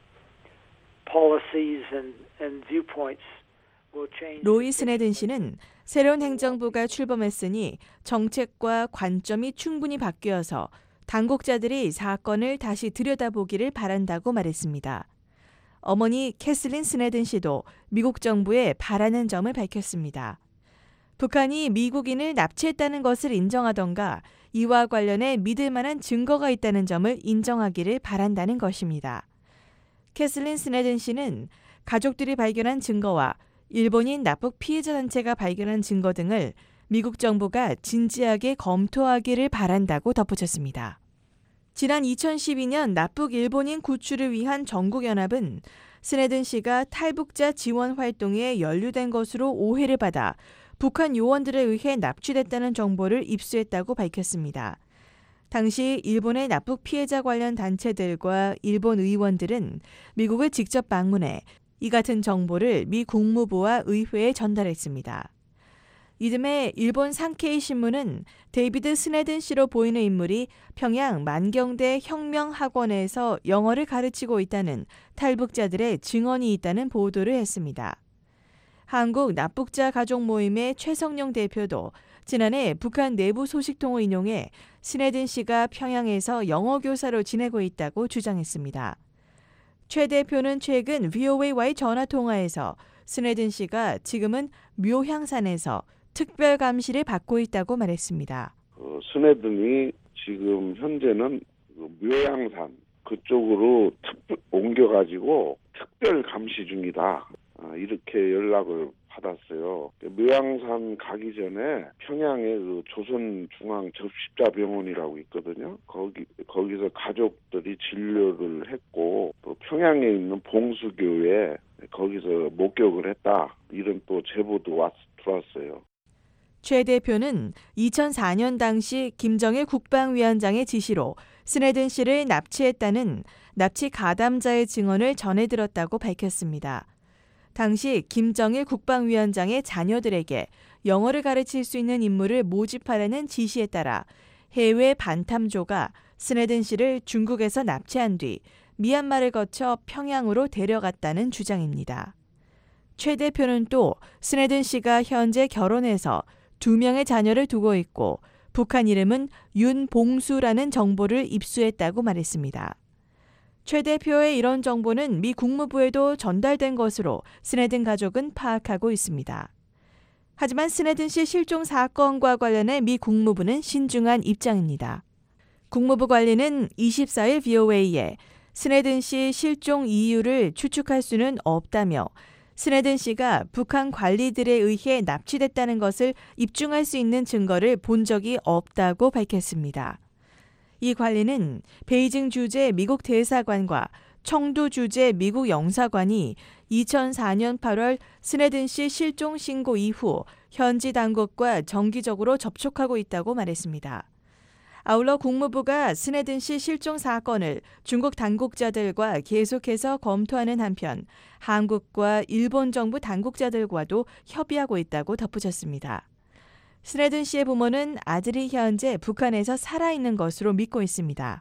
policies and, and viewpoints will change. 로이 스네든 씨는 새로운 행정부가 출범했으니 정책과 관점이 충분히 바뀌어서 당국자들이 사건을 다시 들여다보기를 바란다고 말했습니다. 어머니 캐슬린 스네든 씨도 미국 정부에 바라는 점을 밝혔습니다. 북한이 미국인을 납치했다는 것을 인정하던가 이와 관련해 믿을 만한 증거가 있다는 점을 인정하기를 바란다는 것입니다. 캐슬린 스네든 씨는 가족들이 발견한 증거와 일본인 납북 피해자 단체가 발견한 증거 등을 미국 정부가 진지하게 검토하기를 바란다고 덧붙였습니다. 지난 이천십이 년 납북 일본인 구출을 위한 전국연합은 스네든 씨가 탈북자 지원 활동에 연루된 것으로 오해를 받아 북한 요원들에 의해 납치됐다는 정보를 입수했다고 밝혔습니다. 당시 일본의 납북 피해자 관련 단체들과 일본 의원들은 미국을 직접 방문해 이 같은 정보를 미 국무부와 의회에 전달했습니다. 이듬해 일본 산케이 신문은 데이비드 스네든 씨로 보이는 인물이 평양 만경대 혁명학원에서 영어를 가르치고 있다는 탈북자들의 증언이 있다는 보도를 했습니다. 한국 납북자 가족 모임의 최성룡 대표도 지난해 북한 내부 소식통을 인용해 스네든 씨가 평양에서 영어 교사로 지내고 있다고 주장했습니다. 최 대표는 최근 브이오에이와의 전화통화에서 스네든 씨가 지금은 묘향산에서 특별 감시를 받고 있다고 말했습니다. 어, 스네든이 지금 현재는 묘향산 그쪽으로 특별, 옮겨가지고 특별 감시 중이다. 아, 이렇게 연락을 받았어요. 묘향산 가기 전에 평양에 그 조선중앙접십자병원이라고 있거든요. 거기 거기서 가족들이 진료를 했고 또 평양에 있는 봉수교회 거기서 목격을 했다. 이런 또 제보도 왔, 들어왔어요. 최 대표는 이천사 년 당시 김정일 국방위원장의 지시로 스네든 씨를 납치했다는 납치 가담자의 증언을 전해 들었다고 밝혔습니다. 당시 김정일 국방위원장의 자녀들에게 영어를 가르칠 수 있는 인물을 모집하라는 지시에 따라 해외 반탐조가 스네든 씨를 중국에서 납치한 뒤 미얀마를 거쳐 평양으로 데려갔다는 주장입니다. 최 대표는 또 스네든 씨가 현재 결혼해서 두 명의 자녀를 두고 있고 북한 이름은 윤봉수라는 정보를 입수했다고 말했습니다. 최 대표의 이런 정보는 미 국무부에도 전달된 것으로 스네든 가족은 파악하고 있습니다. 하지만 스네든 씨 실종 사건과 관련해 미 국무부는 신중한 입장입니다. 국무부 관리는 이십사 일 브이오에이에 스네든 씨 실종 이유를 추측할 수는 없다며 스네든 씨가 북한 관리들에 의해 납치됐다는 것을 입증할 수 있는 증거를 본 적이 없다고 밝혔습니다. 이 관리는 베이징 주재 미국 대사관과 청두 주재 미국 영사관이 이천사 년 팔월 스네든 씨 실종 신고 이후 현지 당국과 정기적으로 접촉하고 있다고 말했습니다. 아울러 국무부가 스네든 씨 실종 사건을 중국 당국자들과 계속해서 검토하는 한편 한국과 일본 정부 당국자들과도 협의하고 있다고 덧붙였습니다. 스네든 씨의 부모는 아들이 현재 북한에서 살아있는 것으로 믿고 있습니다.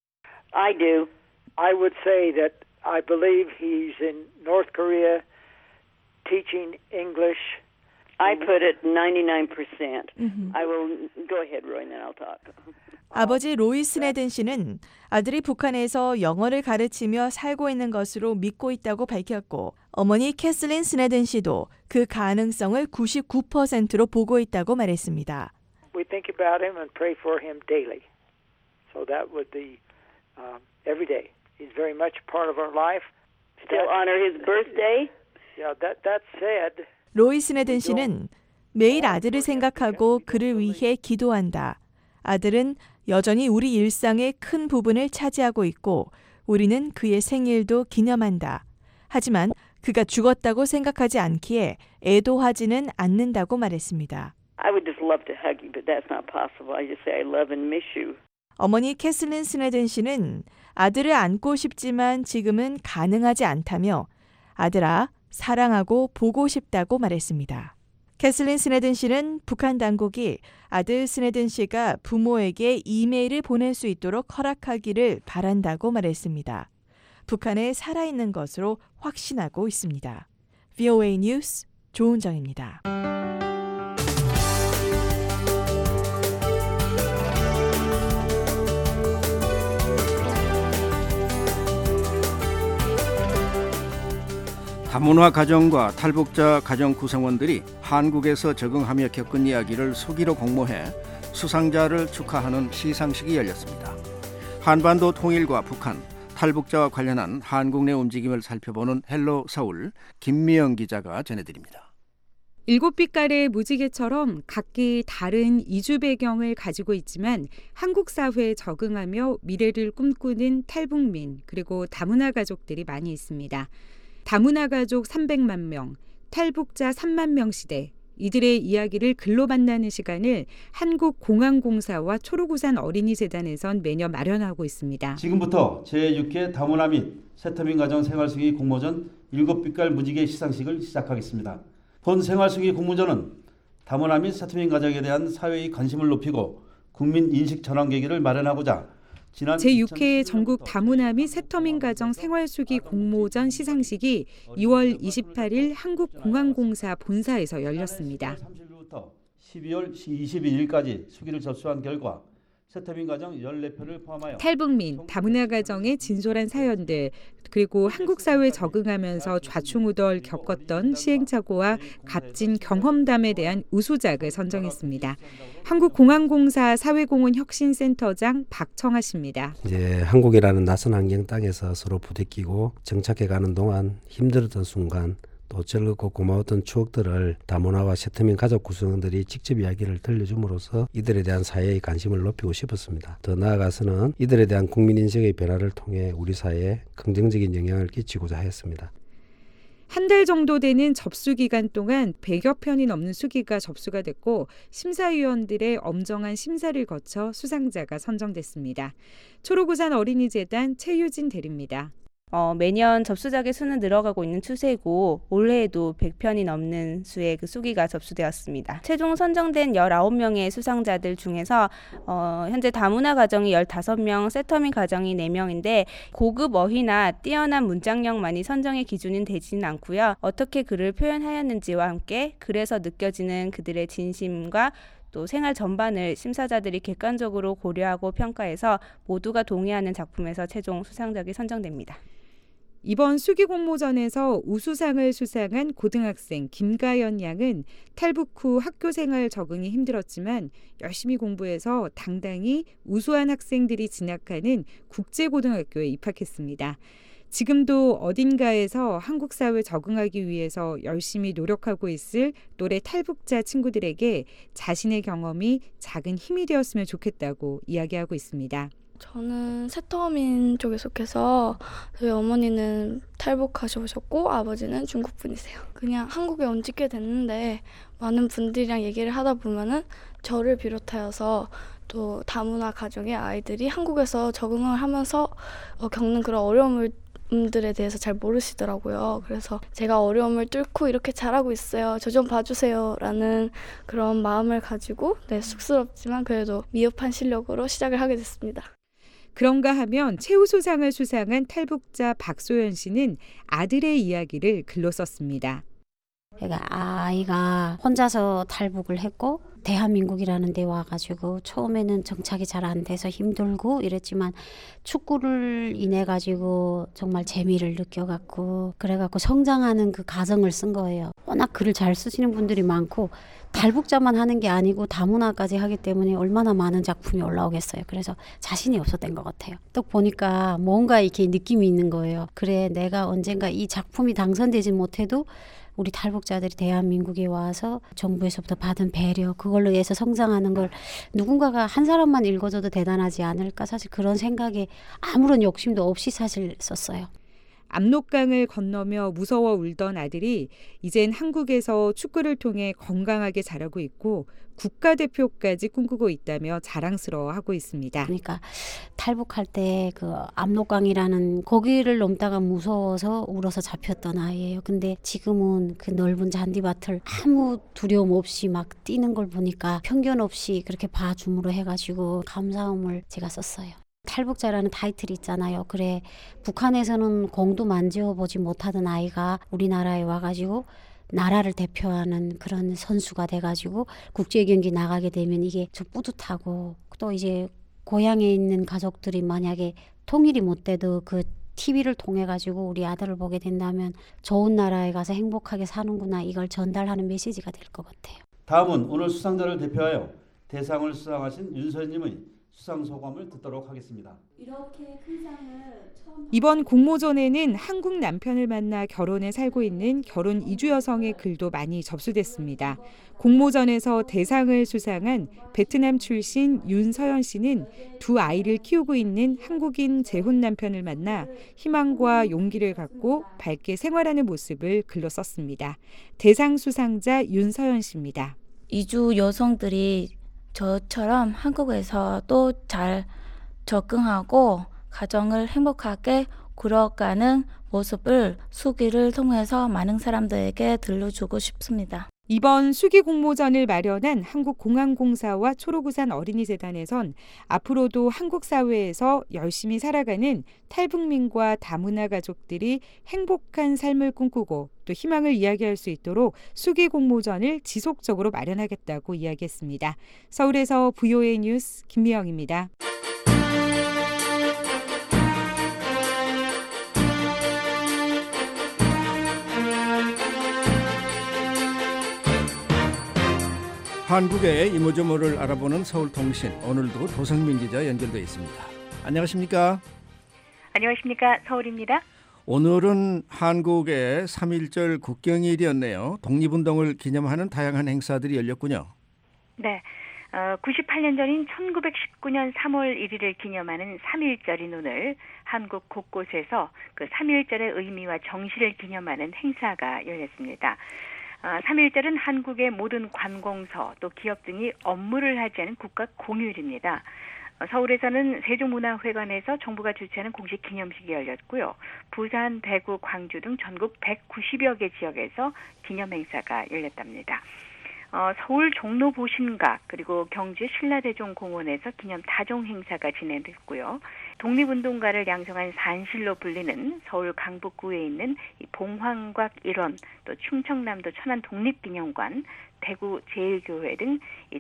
I do. I would say that I believe he's in North Korea teaching English. I put it ninety-nine percent. I will go ahead, Roy, and then I'll talk. 아버지 로이 스네든 씨는 아들이 북한에서 영어를 가르치며 살고 있는 것으로 믿고 있다고 밝혔고 어머니 캐슬린 스네든 씨도 그 가능성을 구십구 퍼센트로 보고 있다고 말했습니다. We think about him and pray for him daily. So that would be um, every day. He's very much part of our life. Still honor his birthday? Yeah, that that said. 로이 스네든 씨는 매일 아들을 생각하고 그를 위해 기도한다. 아들은 여전히 우리 일상의 큰 부분을 차지하고 있고 우리는 그의 생일도 기념한다. 하지만 그가 죽었다고 생각하지 않기에 애도하지는 않는다고 말했습니다. I would just love to hug you, but that's not possible. I just say I love and miss you. 어머니 캐슬린 스네든 씨는 아들을 안고 싶지만 지금은 가능하지 않다며 아들아, 사랑하고 보고 싶다고 말했습니다. 캐슬린 스네든 씨는 북한 당국이 아들 스네든 씨가 부모에게 이메일을 보낼 수 있도록 허락하기를 바란다고 말했습니다. 북한에 살아있는 것으로 확신하고 있습니다. 브이오에이 뉴스 조은정입니다. 다문화 가정과 탈북자 가정 구성원들이 한국에서 적응하며 겪은 이야기를 수기로 공모해 수상자를 축하하는 시상식이 열렸습니다. 한반도 통일과 북한, 탈북자와 관련한 한국 내 움직임을 살펴보는 헬로 서울 김미영 기자가 전해드립니다. 일곱 빛깔의 무지개처럼 각기 다른 이주 배경을 가지고 있지만 한국 사회에 적응하며 미래를 꿈꾸는 탈북민 그리고 다문화 가족들이 많이 있습니다. 다문화 가족 삼백만 명, 탈북자 삼만 명 시대, 이들의 이야기를 글로 만나는 시간을 한국공항공사와 초록우산 어린이재단에선 매년 마련하고 있습니다. 지금부터 제육 회 다문화 및 세터민 가정 생활수기 공모전 일곱 빛깔 무지개 시상식을 시작하겠습니다. 본 생활수기 공모전은 다문화 및 세트민 가족에 대한 사회의 관심을 높이고 국민 인식 전환 계기를 마련하고자 지난 제육 회 전국 다문화 및 세터민 가정 생활수기 공모전 시상식이 이월 이십팔일 한국공항공사 본사에서 열렸습니다. 십이월 이십이일까지 수기를 접수한 결과 세터민 가정 열네 표를 포함하여 탈북민, 다문화 가정의 진솔한 사연들, 그리고 한국 사회에 적응하면서 좌충우돌 겪었던 시행착오와 값진 경험담에 대한 우수작을 선정했습니다. 한국공항공사 사회공헌혁신센터장 박청아 씨입니다. 이제 한국이라는 낯선 환경 땅에서 서로 부대끼고 정착해가는 동안 힘들었던 순간, 또 즐겁고 고마웠던 추억들을 다문화와 세트민 가족 구성원들이 직접 이야기를 들려줌으로써 이들에 대한 사회의 관심을 높이고 싶었습니다. 더 나아가서는 이들에 대한 국민인식의 변화를 통해 우리 사회에 긍정적인 영향을 끼치고자 하였습니다. 한 달 정도 되는 접수 기간 동안 백여 편이 넘는 수기가 접수가 됐고 심사위원들의 엄정한 심사를 거쳐 수상자가 선정됐습니다. 초록우산 어린이재단 최유진 대리입니다. 어, 매년 접수작의 수는 늘어가고 있는 추세고 올해에도 백 편이 넘는 수의 그 수기가 접수되었습니다. 최종 선정된 열아홉 명의 수상자들 중에서 어, 현재 다문화 가정이 열다섯 명, 세터민 가정이 네 명인데 고급 어휘나 뛰어난 문장력만이 선정의 기준은 되지는 않고요. 어떻게 글을 표현하였는지와 함께 글에서 느껴지는 그들의 진심과 또 생활 전반을 심사자들이 객관적으로 고려하고 평가해서 모두가 동의하는 작품에서 최종 수상작이 선정됩니다. 이번 수기 공모전에서 우수상을 수상한 고등학생 김가연 양은 탈북 후 학교 생활 적응이 힘들었지만 열심히 공부해서 당당히 우수한 학생들이 진학하는 국제고등학교에 입학했습니다. 지금도 어딘가에서 한국 사회에 적응하기 위해서 열심히 노력하고 있을 또래 탈북자 친구들에게 자신의 경험이 작은 힘이 되었으면 좋겠다고 이야기하고 있습니다. 저는 세터민 쪽에 속해서 저희 어머니는 탈북하셔오셨고 아버지는 중국 분이세요. 그냥 한국에 온 지 꽤 됐는데 많은 분들이랑 얘기를 하다 보면은 저를 비롯하여서 또 다문화 가정의 아이들이 한국에서 적응을 하면서 어, 겪는 그런 어려움을 들에 대해서 잘 모르시더라고요. 그래서 제가 어려움을 뚫고 이렇게 잘하고 있어요. 저 좀 봐주세요. 라는 그런 마음을 가지고 네, 쑥스럽지만 그래도 미흡한 실력으로 시작을 하게 됐습니다. 그런가 하면 최우수상을 수상한 탈북자 박소연 씨는 아들의 이야기를 글로 썼습니다. 그러니까 아이가 혼자서 탈북을 했고 대한민국이라는 데 와가지고 처음에는 정착이 잘 안 돼서 힘들고 이랬지만 축구를 인해 가지고 정말 재미를 느껴갖고 그래갖고 성장하는 그 과정을 쓴 거예요. 워낙 글을 잘 쓰시는 분들이 많고 탈북자만 하는 게 아니고 다문화까지 하기 때문에 얼마나 많은 작품이 올라오겠어요. 그래서 자신이 없었던 것 같아요. 또 보니까 뭔가 이렇게 느낌이 있는 거예요. 그래 내가 언젠가 이 작품이 당선되지 못해도 우리 탈북자들이 대한민국에 와서 정부에서부터 받은 배려 그걸로 인해서 성장하는 걸 누군가가 한 사람만 읽어줘도 대단하지 않을까 사실 그런 생각에 아무런 욕심도 없이 사실 썼어요. 압록강을 건너며 무서워 울던 아들이 이젠 한국에서 축구를 통해 건강하게 자라고 있고 국가대표까지 꿈꾸고 있다며 자랑스러워하고 있습니다. 그러니까 탈북할 때 그 압록강이라는 거기를 넘다가 무서워서 울어서 잡혔던 아이예요. 근데 지금은 그 넓은 잔디밭을 아무 두려움 없이 막 뛰는 걸 보니까 편견 없이 그렇게 봐줌으로 해가지고 감사함을 제가 썼어요. 탈북자라는 타이틀이 있잖아요. 그래 북한에서는 공도 만져보지 못하던 아이가 우리나라에 와가지고 나라를 대표하는 그런 선수가 돼가지고 국제 경기 나가게 되면 이게 좀 뿌듯하고 또 이제 고향에 있는 가족들이 만약에 통일이 못 돼도 그 티비를 통해 가지고 우리 아들을 보게 된다면 좋은 나라에 가서 행복하게 사는구나 이걸 전달하는 메시지가 될 것 같아요. 다음은 오늘 수상자를 대표하여 대상을 수상하신 윤서연님의 수상 소감을 듣도록 하겠습니다. 이렇게 큰 상을 처음 이번 공모전에는 한국 남편을 만나 결혼에 살고 있는 결혼 이주 여성의 글도 많이 접수됐습니다. 공모전에서 대상을 수상한 베트남 출신 윤서연 씨는 두 아이를 키우고 있는 한국인 재혼 남편을 만나 희망과 용기를 갖고 밝게 생활하는 모습을 글로 썼습니다. 대상 수상자 윤서연 씨입니다. 이주 여성들이 저처럼 한국에서 또 잘 적응하고 가정을 행복하게 그려가는 모습을 수기를 통해서 많은 사람들에게 들려주고 싶습니다. 이번 수기 공모전을 마련한 한국공항공사와 초록우산 어린이재단에선 앞으로도 한국 사회에서 열심히 살아가는 탈북민과 다문화 가족들이 행복한 삶을 꿈꾸고 또 희망을 이야기할 수 있도록 수기 공모전을 지속적으로 마련하겠다고 이야기했습니다. 서울에서 브이오에이 뉴스 김미영입니다. 한국의 이모저모를 알아보는 서울통신, 오늘도 도성민 기자 연결돼 있습니다. 안녕하십니까? 안녕하십니까? 서울입니다. 오늘은 한국의 삼일절 국경일이었네요. 독립운동을 기념하는 다양한 행사들이 열렸군요. 네, 어, 구십팔 년 전인 천구백십구 년 삼월 일일을 기념하는 삼일절인 오늘 한국 곳곳에서 그 삼일절의 의미와 정신을 기념하는 행사가 열렸습니다. 어, 삼일절은 한국의 모든 관공서 또 기업 등이 업무를 하지 않은 국가 공휴일입니다. 어, 서울에서는 세종문화회관에서 정부가 주최하는 공식 기념식이 열렸고요. 부산, 대구, 광주 등 전국 백구십여 개 지역에서 기념 행사가 열렸답니다. 어, 서울 종로 보신각 그리고 경주 신라대종공원에서 기념 다종 행사가 진행됐고요. 독립운동가를 양성한 산실로 불리는 서울 강북구에 있는 이 봉황각 일원, 또 충청남도 천안 독립기념관, 대구 제일교회 등 이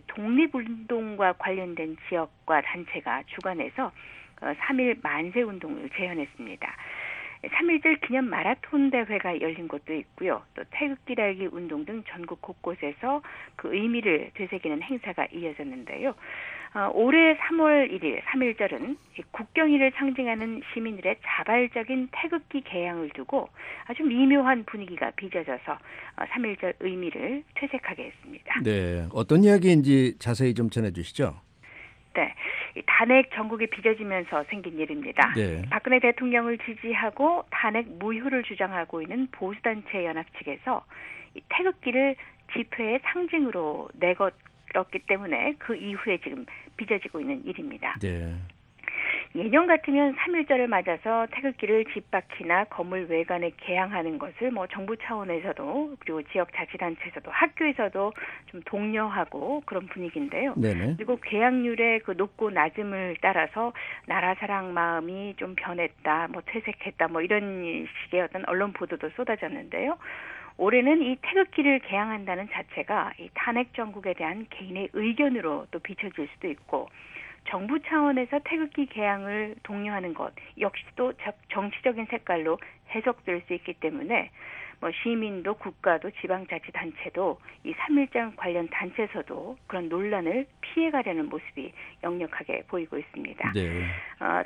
독립운동과 관련된 지역과 단체가 주관해서 어, 삼일 만세운동을 재현했습니다. 삼일절 기념 마라톤 대회가 열린 곳도 있고요. 또 태극기 달기 운동 등 전국 곳곳에서 그 의미를 되새기는 행사가 이어졌는데요. 어, 올해 삼월 일일 삼일절은 국경일을 상징하는 시민들의 자발적인 태극기 개양을 두고 아주 미묘한 분위기가 빚어져서 어, 삼일절 의미를 퇴색하게 했습니다. 네, 어떤 이야기인지 자세히 좀 전해주시죠. 네, 탄핵 전국에 빚어지면서 생긴 일입니다. 네. 박근혜 대통령을 지지하고 탄핵 무효를 주장하고 있는 보수단체 연합 측에서 이 태극기를 집회의 상징으로 내걸었기 때문에 그 이후에 지금 빚어지고 있는 일입니다. 네. 예년 같으면 삼일절을 맞아서 태극기를 집 밖이나 건물 외관에 개양하는 것을 뭐 정부 차원에서도 그리고 지역자치단체에서도 학교에서도 좀 독려하고 그런 분위기인데요. 네네. 그리고 개양률의 그 높고 낮음을 따라서 나라 사랑 마음이 좀 변했다, 뭐 퇴색했다, 뭐 이런 식의 어떤 언론 보도도 쏟아졌는데요. 올해는 이 태극기를 개양한다는 자체가 이 탄핵 정국에 대한 개인의 의견으로 또 비춰질 수도 있고, 정부 차원에서 태극기 개양을 독려하는 것 역시도 정치적인 색깔로 해석될 수 있기 때문에 뭐 시민도 국가도 지방자치단체도 이 삼일절 관련 단체에서도 그런 논란을 피해가려는 모습이 역력하게 보이고 있습니다. 네. 어,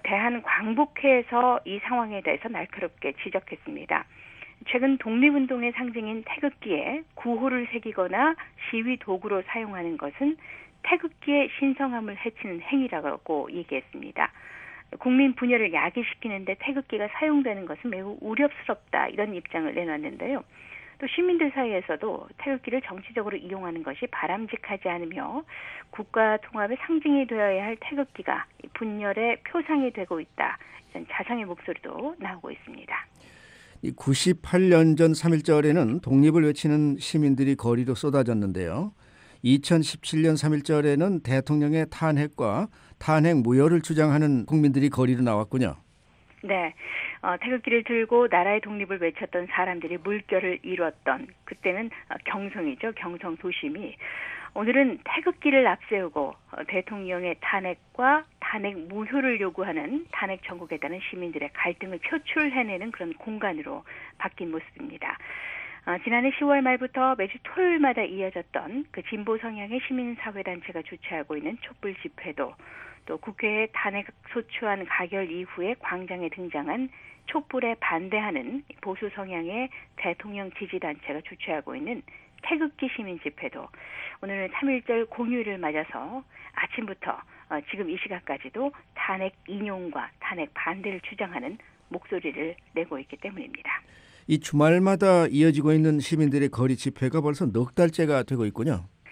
대한광복회에서 이 상황에 대해서 날카롭게 지적했습니다. 최근 독립운동의 상징인 태극기에 구호를 새기거나 시위 도구로 사용하는 것은 태극기의 신성함을 해치는 행위라고 얘기했습니다. 국민 분열을 야기시키는데 태극기가 사용되는 것은 매우 우려스럽다, 이런 입장을 내놨는데요. 또 시민들 사이에서도 태극기를 정치적으로 이용하는 것이 바람직하지 않으며 국가 통합의 상징이 되어야 할 태극기가 분열의 표상이 되고 있다, 이런 자성의 목소리도 나오고 있습니다. 이 구십팔 년 전 삼일절에는 독립을 외치는 시민들이 거리로 쏟아졌는데요. 이천십칠 년 삼일절에는 대통령의 탄핵과 탄핵 무효를 주장하는 국민들이 거리로 나왔군요. 네, 어, 태극기를 들고 나라의 독립을 외쳤던 사람들이 물결을 이뤘던, 그때는 경성이죠. 경성 도심이. 오늘은 태극기를 앞세우고 어, 대통령의 탄핵과 탄핵 무효를 요구하는 탄핵 정국에 따른 시민들의 갈등을 표출해내는 그런 공간으로 바뀐 모습입니다. 어, 지난해 시월 말부터 매주 토요일마다 이어졌던 그 진보 성향의 시민사회단체가 주최하고 있는 촛불 집회도, 또 국회에 탄핵 소추안 가결 이후에 광장에 등장한 촛불에 반대하는 보수 성향의 대통령 지지단체가 주최하고 있는 태극기 시민 집회도 오늘은 삼일절 공휴일을 맞아서 아침부터 어, 지금 이 시각까지도 탄핵 인용과 탄핵 반대를 주장하는 목소리를 내고 있기 때문입니다. 이 주말마다 이어지고 있는 시민들의 거리 집회가 벌써 넉 달째가 되고 있군요.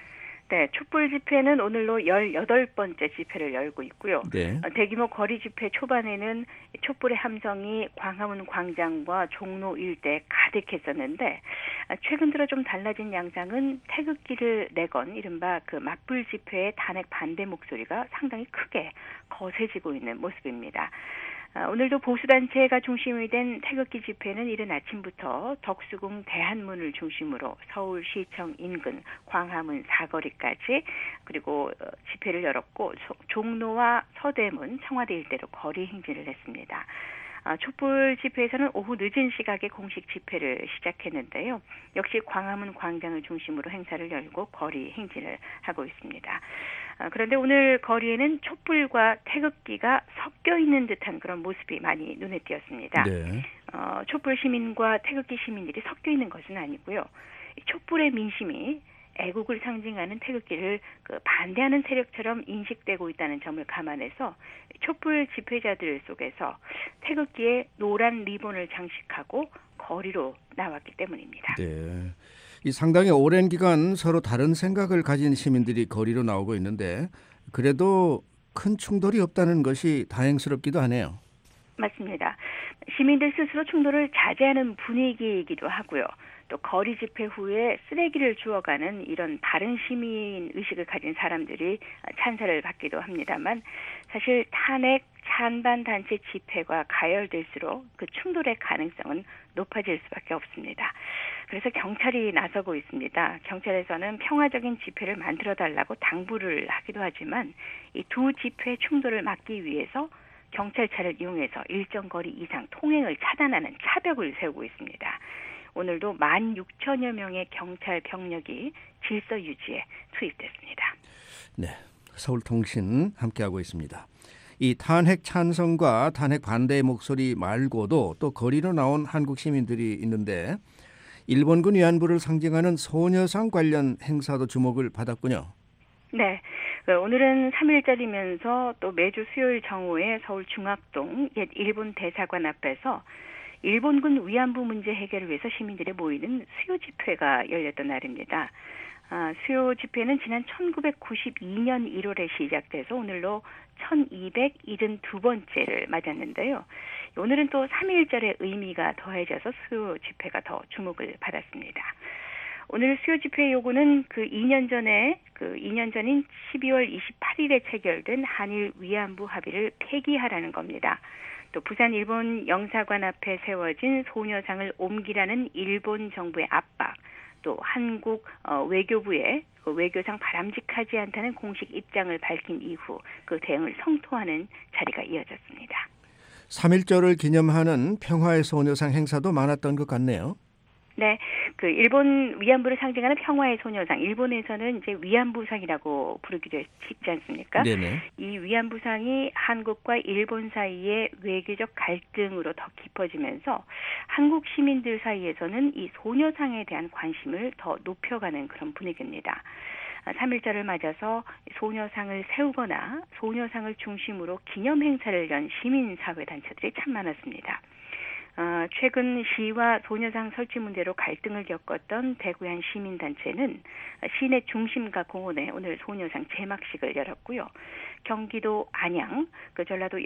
네, 촛불 집회는 오늘로 열여덟 번째 집회를 열고 있고요. 네. 어, 대규모 거리 집회 초반에는 촛불의 함성이 광화문 광장과 종로 일대에 가득했었는데 아, 최근 들어 좀 달라진 양상은 태극기를 내건 이른바 그 맞불 집회의 탄핵 반대 목소리가 상당히 크게 거세지고 있는 모습입니다. 아, 오늘도 보수단체가 중심이 된 태극기 집회는 이른 아침부터 덕수궁 대한문을 중심으로 서울시청 인근 광화문 사거리까지 그리고 어, 집회를 열었고 소, 종로와 서대문 청와대 일대로 거리 행진을 했습니다. 아, 촛불 집회에서는 오후 늦은 시각에 공식 집회를 시작했는데요. 역시 광화문 광장을 중심으로 행사를 열고 거리 행진을 하고 있습니다. 아, 그런데 오늘 거리에는 촛불과 태극기가 섞여 있는 듯한 그런 모습이 많이 눈에 띄었습니다. 네. 어, 촛불 시민과 태극기 시민들이 섞여 있는 것은 아니고요. 이 촛불의 민심이 애국을 상징하는 태극기를 그 반대하는 세력처럼 인식되고 있다는 점을 감안해서 촛불 집회자들 속에서 태극기에 노란 리본을 장식하고 거리로 나왔기 때문입니다. 네. 이 상당히 오랜 기간 서로 다른 생각을 가진 시민들이 거리로 나오고 있는데 그래도 큰 충돌이 없다는 것이 다행스럽기도 하네요. 맞습니다. 시민들 스스로 충돌을 자제하는 분위기이기도 하고요. 또 거리 집회 후에 쓰레기를 주워가는 이런 바른 시민 의식을 가진 사람들이 찬사를 받기도 합니다만 사실 탄핵 찬반 단체 집회가 가열될수록 그 충돌의 가능성은 높아질 수밖에 없습니다. 그래서 경찰이 나서고 있습니다. 경찰에서는 평화적인 집회를 만들어달라고 당부를 하기도 하지만 이 두 집회 충돌을 막기 위해서 경찰차를 이용해서 일정 거리 이상 통행을 차단하는 차벽을 세우고 있습니다. 오늘도 만 육천여 명의 경찰 병력이 질서 유지에 투입됐습니다. 네, 서울통신 함께하고 있습니다. 이 탄핵 찬성과 탄핵 반대의 목소리 말고도 또 거리로 나온 한국 시민들이 있는데 일본군 위안부를 상징하는 소녀상 관련 행사도 주목을 받았군요. 네, 오늘은 삼 일절이면서 또 매주 수요일 정오에 서울 중학동 옛 일본 대사관 앞에서 일본군 위안부 문제 해결을 위해서 시민들이 모이는 수요 집회가 열렸던 날입니다. 아, 수요 집회는 지난 천구백구십이년 일월에 시작돼서 오늘로 천이백칠십이 번째를 맞았는데요. 오늘은 또 삼 일절의 의미가 더해져서 수요 집회가 더 주목을 받았습니다. 오늘 수요 집회 요구는 그 이 년 전에 그 이 년 전인 십이월 이십팔일에 체결된 한일 위안부 합의를 폐기하라는 겁니다. 또 부산 일본 영사관 앞에 세워진 소녀상을 옮기라는 일본 정부의 압박, 또 한국 어, 외교부의 그 외교상 바람직하지 않다는 공식 입장을 밝힌 이후 그 대응을 성토하는 자리가 이어졌습니다. 삼 일절을 기념하는 평화의 소녀상 행사도 많았던 것 같네요. 네, 그 일본 위안부를 상징하는 평화의 소녀상, 일본에서는 이제 위안부상이라고 부르기도 있지 않습니까? 네네. 이 위안부상이 한국과 일본 사이의 외교적 갈등으로 더 깊어지면서 한국 시민들 사이에서는 이 소녀상에 대한 관심을 더 높여가는 그런 분위기입니다. 삼 일절을 맞아서 소녀상을 세우거나 소녀상을 중심으로 기념 행사를 연 시민사회단체들이 참 많았습니다. 어, 최근 시와 소녀상 설치 문제로 갈등을 겪었던 대구의 한 시민단체는 시내 중심가 공원에 오늘 소녀상 제막식을 열었고요. 경기도 안양, 그 전라도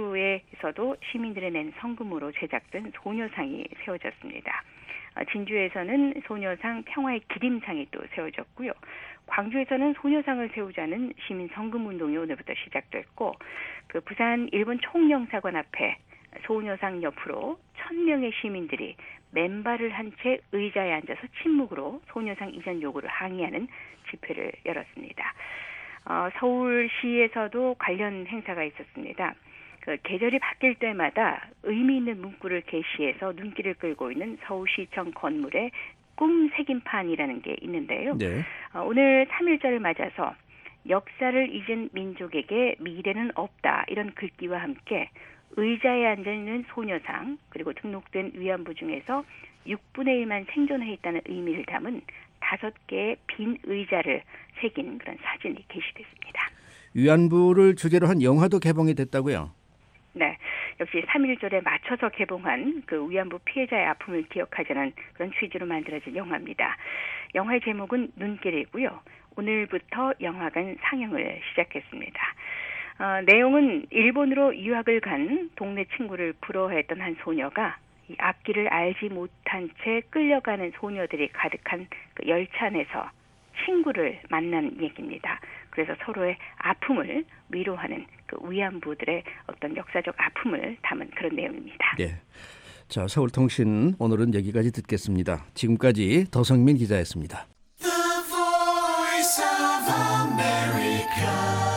여수에서도 시민들이 낸 성금으로 제작된 소녀상이 세워졌습니다. 어, 진주에서는 소녀상 평화의 기림상이 또 세워졌고요. 광주에서는 소녀상을 세우자는 시민 성금운동이 오늘부터 시작됐고, 그 부산 일본 총영사관 앞에 소녀상 옆으로 천 명의 시민들이 맨발을 한 채 의자에 앉아서 침묵으로 소녀상 이전 요구를 항의하는 집회를 열었습니다. 어, 서울시에서도 관련 행사가 있었습니다. 그 계절이 바뀔 때마다 의미 있는 문구를 게시해서 눈길을 끌고 있는 서울시청 건물에 꿈 새김판이라는 게 있는데요. 네. 어, 오늘 삼 일절을 맞아서 역사를 잊은 민족에게 미래는 없다, 이런 글귀와 함께 의자에 앉아있는 소녀상, 그리고 등록된 위안부 중에서 육분의 일만 생존해 있다는 의미를 담은 다섯 개의 빈 의자를 새긴 그런 사진이 게시됐습니다. 위안부를 주제로 한 영화도 개봉이 됐다고요? 네, 역시 삼 일절에 맞춰서 개봉한 그 위안부 피해자의 아픔을 기억하자는 그런 취지로 만들어진 영화입니다. 영화의 제목은 눈길이고요. 오늘부터 영화관 상영을 시작했습니다. 어, 내용은 일본으로 유학을 간 동네 친구를 부러워했던 한 소녀가 이 앞길을 알지 못한 채 끌려가는 소녀들이 가득한 그 열차 안에서 친구를 만난 얘기입니다. 그래서 서로의 아픔을 위로하는 그 위안부들의 어떤 역사적 아픔을 담은 그런 내용입니다. 예. 자, 서울통신 오늘은 여기까지 듣겠습니다. 지금까지 더성민 기자였습니다. The Voice of America,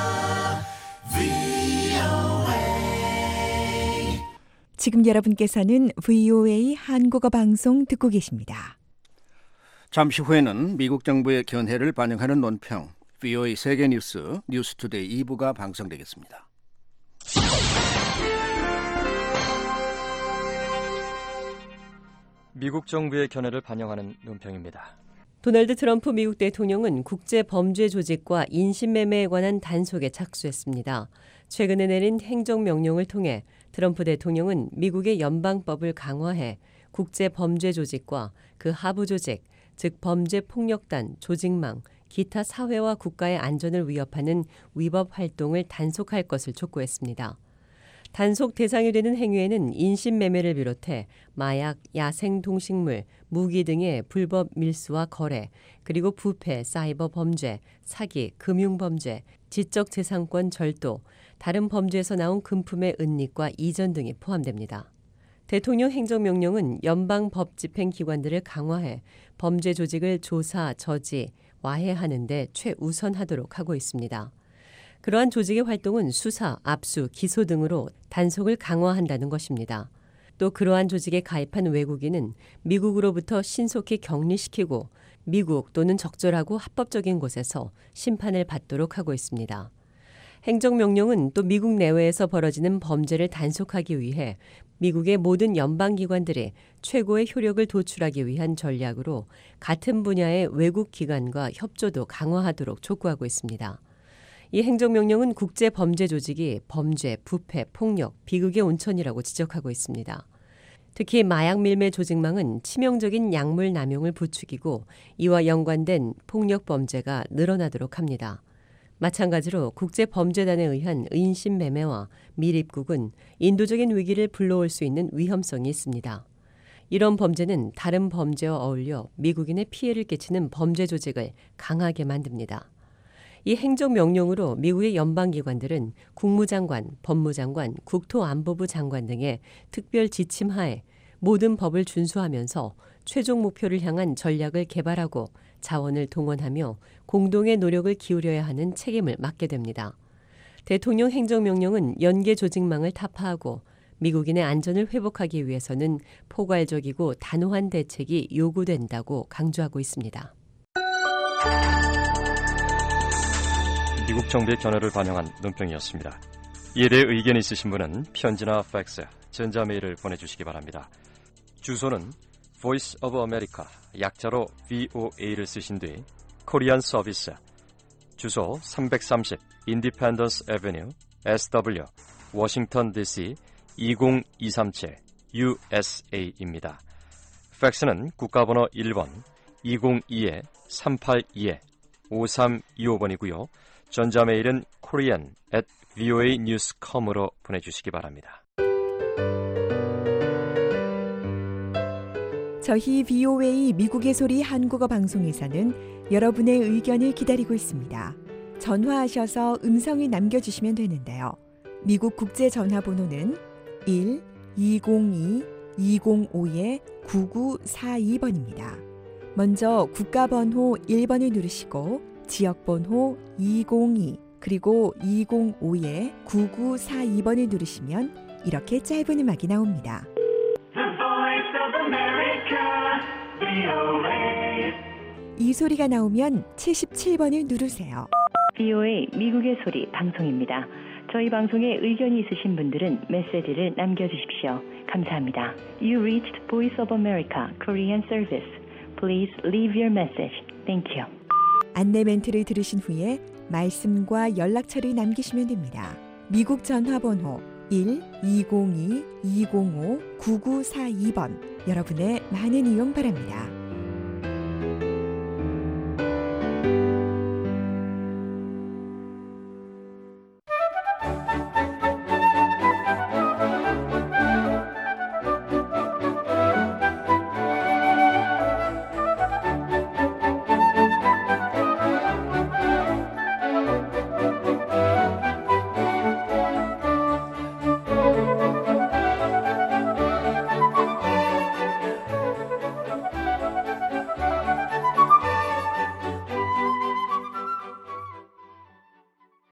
브이오에이. 지금 여러분께서는 브이오에이 한국어 방송 듣고 계십니다. 잠시 후에는 미국 정부의 견해를 반영하는 논평, 브이오에이 세계뉴스 뉴스투데이 이 부가 방송되겠습니다. 미국 정부의 견해를 반영하는 논평입니다. 도널드 트럼프 미국 대통령은 국제범죄조직과 인신매매에 관한 단속에 착수했습니다. 최근에 내린 행정명령을 통해 트럼프 대통령은 미국의 연방법을 강화해 국제범죄조직과 그 하부조직, 즉 범죄폭력단, 조직망, 기타 사회와 국가의 안전을 위협하는 위법 활동을 단속할 것을 촉구했습니다. 단속 대상이 되는 행위에는 인신매매를 비롯해 마약, 야생동식물, 무기 등의 불법 밀수와 거래, 그리고 부패, 사이버 범죄, 사기, 금융범죄, 지적재산권 절도, 다른 범죄에서 나온 금품의 은닉과 이전 등이 포함됩니다. 대통령 행정명령은 연방법집행기관들을 강화해 범죄 조직을 조사, 저지, 와해하는 데 최우선하도록 하고 있습니다. 그러한 조직의 활동은 수사, 압수, 기소 등으로 단속을 강화한다는 것입니다. 또 그러한 조직에 가입한 외국인은 미국으로부터 신속히 격리시키고 미국 또는 적절하고 합법적인 곳에서 심판을 받도록 하고 있습니다. 행정명령은 또 미국 내외에서 벌어지는 범죄를 단속하기 위해 미국의 모든 연방기관들이 최고의 효력을 도출하기 위한 전략으로 같은 분야의 외국 기관과 협조도 강화하도록 촉구하고 있습니다. 이 행정명령은 국제범죄조직이 범죄, 부패, 폭력, 비극의 온천이라고 지적하고 있습니다. 특히 마약 밀매 조직망은 치명적인 약물 남용을 부추기고 이와 연관된 폭력 범죄가 늘어나도록 합니다. 마찬가지로 국제범죄단에 의한 인신매매와 밀입국은 인도적인 위기를 불러올 수 있는 위험성이 있습니다. 이런 범죄는 다른 범죄와 어울려 미국인의 피해를 끼치는 범죄 조직을 강하게 만듭니다. 이 행정명령으로 미국의 연방기관들은 국무장관, 법무장관, 국토안보부 장관 등의 특별 지침하에 모든 법을 준수하면서 최종 목표를 향한 전략을 개발하고 자원을 동원하며 공동의 노력을 기울여야 하는 책임을 맡게 됩니다. 대통령 행정명령은 연계 조직망을 타파하고 미국인의 안전을 회복하기 위해서는 포괄적이고 단호한 대책이 요구된다고 강조하고 있습니다. 미국 정부의 견해를 반영한 논평이었습니다. 이에 대해 의견이 있으신 분은 편지나 팩스, 전자메일을 보내주시기 바랍니다. 주소는 Voice of America, 약자로 브이오에이를 쓰신 뒤 코리안 서비스, 주소 삼백삼십 Independence Avenue, 에스더블유, 워싱턴 디씨 이공이삼칠 유에스에이입니다. 팩스는 국가번호 일 번 이공이 삼팔이 오삼이오 번이고요. 전자메일은 korean at 브이오에이 뉴스 닷 컴으로 보내주시기 바랍니다. 저희 브이오에이 미국의 소리 한국어 방송에서는 여러분의 의견을 기다리고 있습니다. 전화하셔서 음성을 남겨주시면 되는데요. 미국 국제 전화번호는 일 이공이 이공오 구구사이 번입니다. 먼저 국가번호 일 번을 누르시고 지역번호 이공이 그리고 이공오 구구사이 번을 누르시면 이렇게 짧은 음악이 나옵니다. 이 소리가 나오면 칠십칠 번을 누르세요. 브이오에이 미국의 소리 방송입니다. 저희 방송에 의견이 있으신 분들은 메시지를 남겨주십시오. 감사합니다. You reached Voice of America Korean Service. Please leave your message. Thank you. 안내 멘트를 들으신 후에 말씀과 연락처를 남기시면 됩니다. 미국 전화번호 일 이공이 이공오 구구사이 번 여러분의 많은 이용 바랍니다.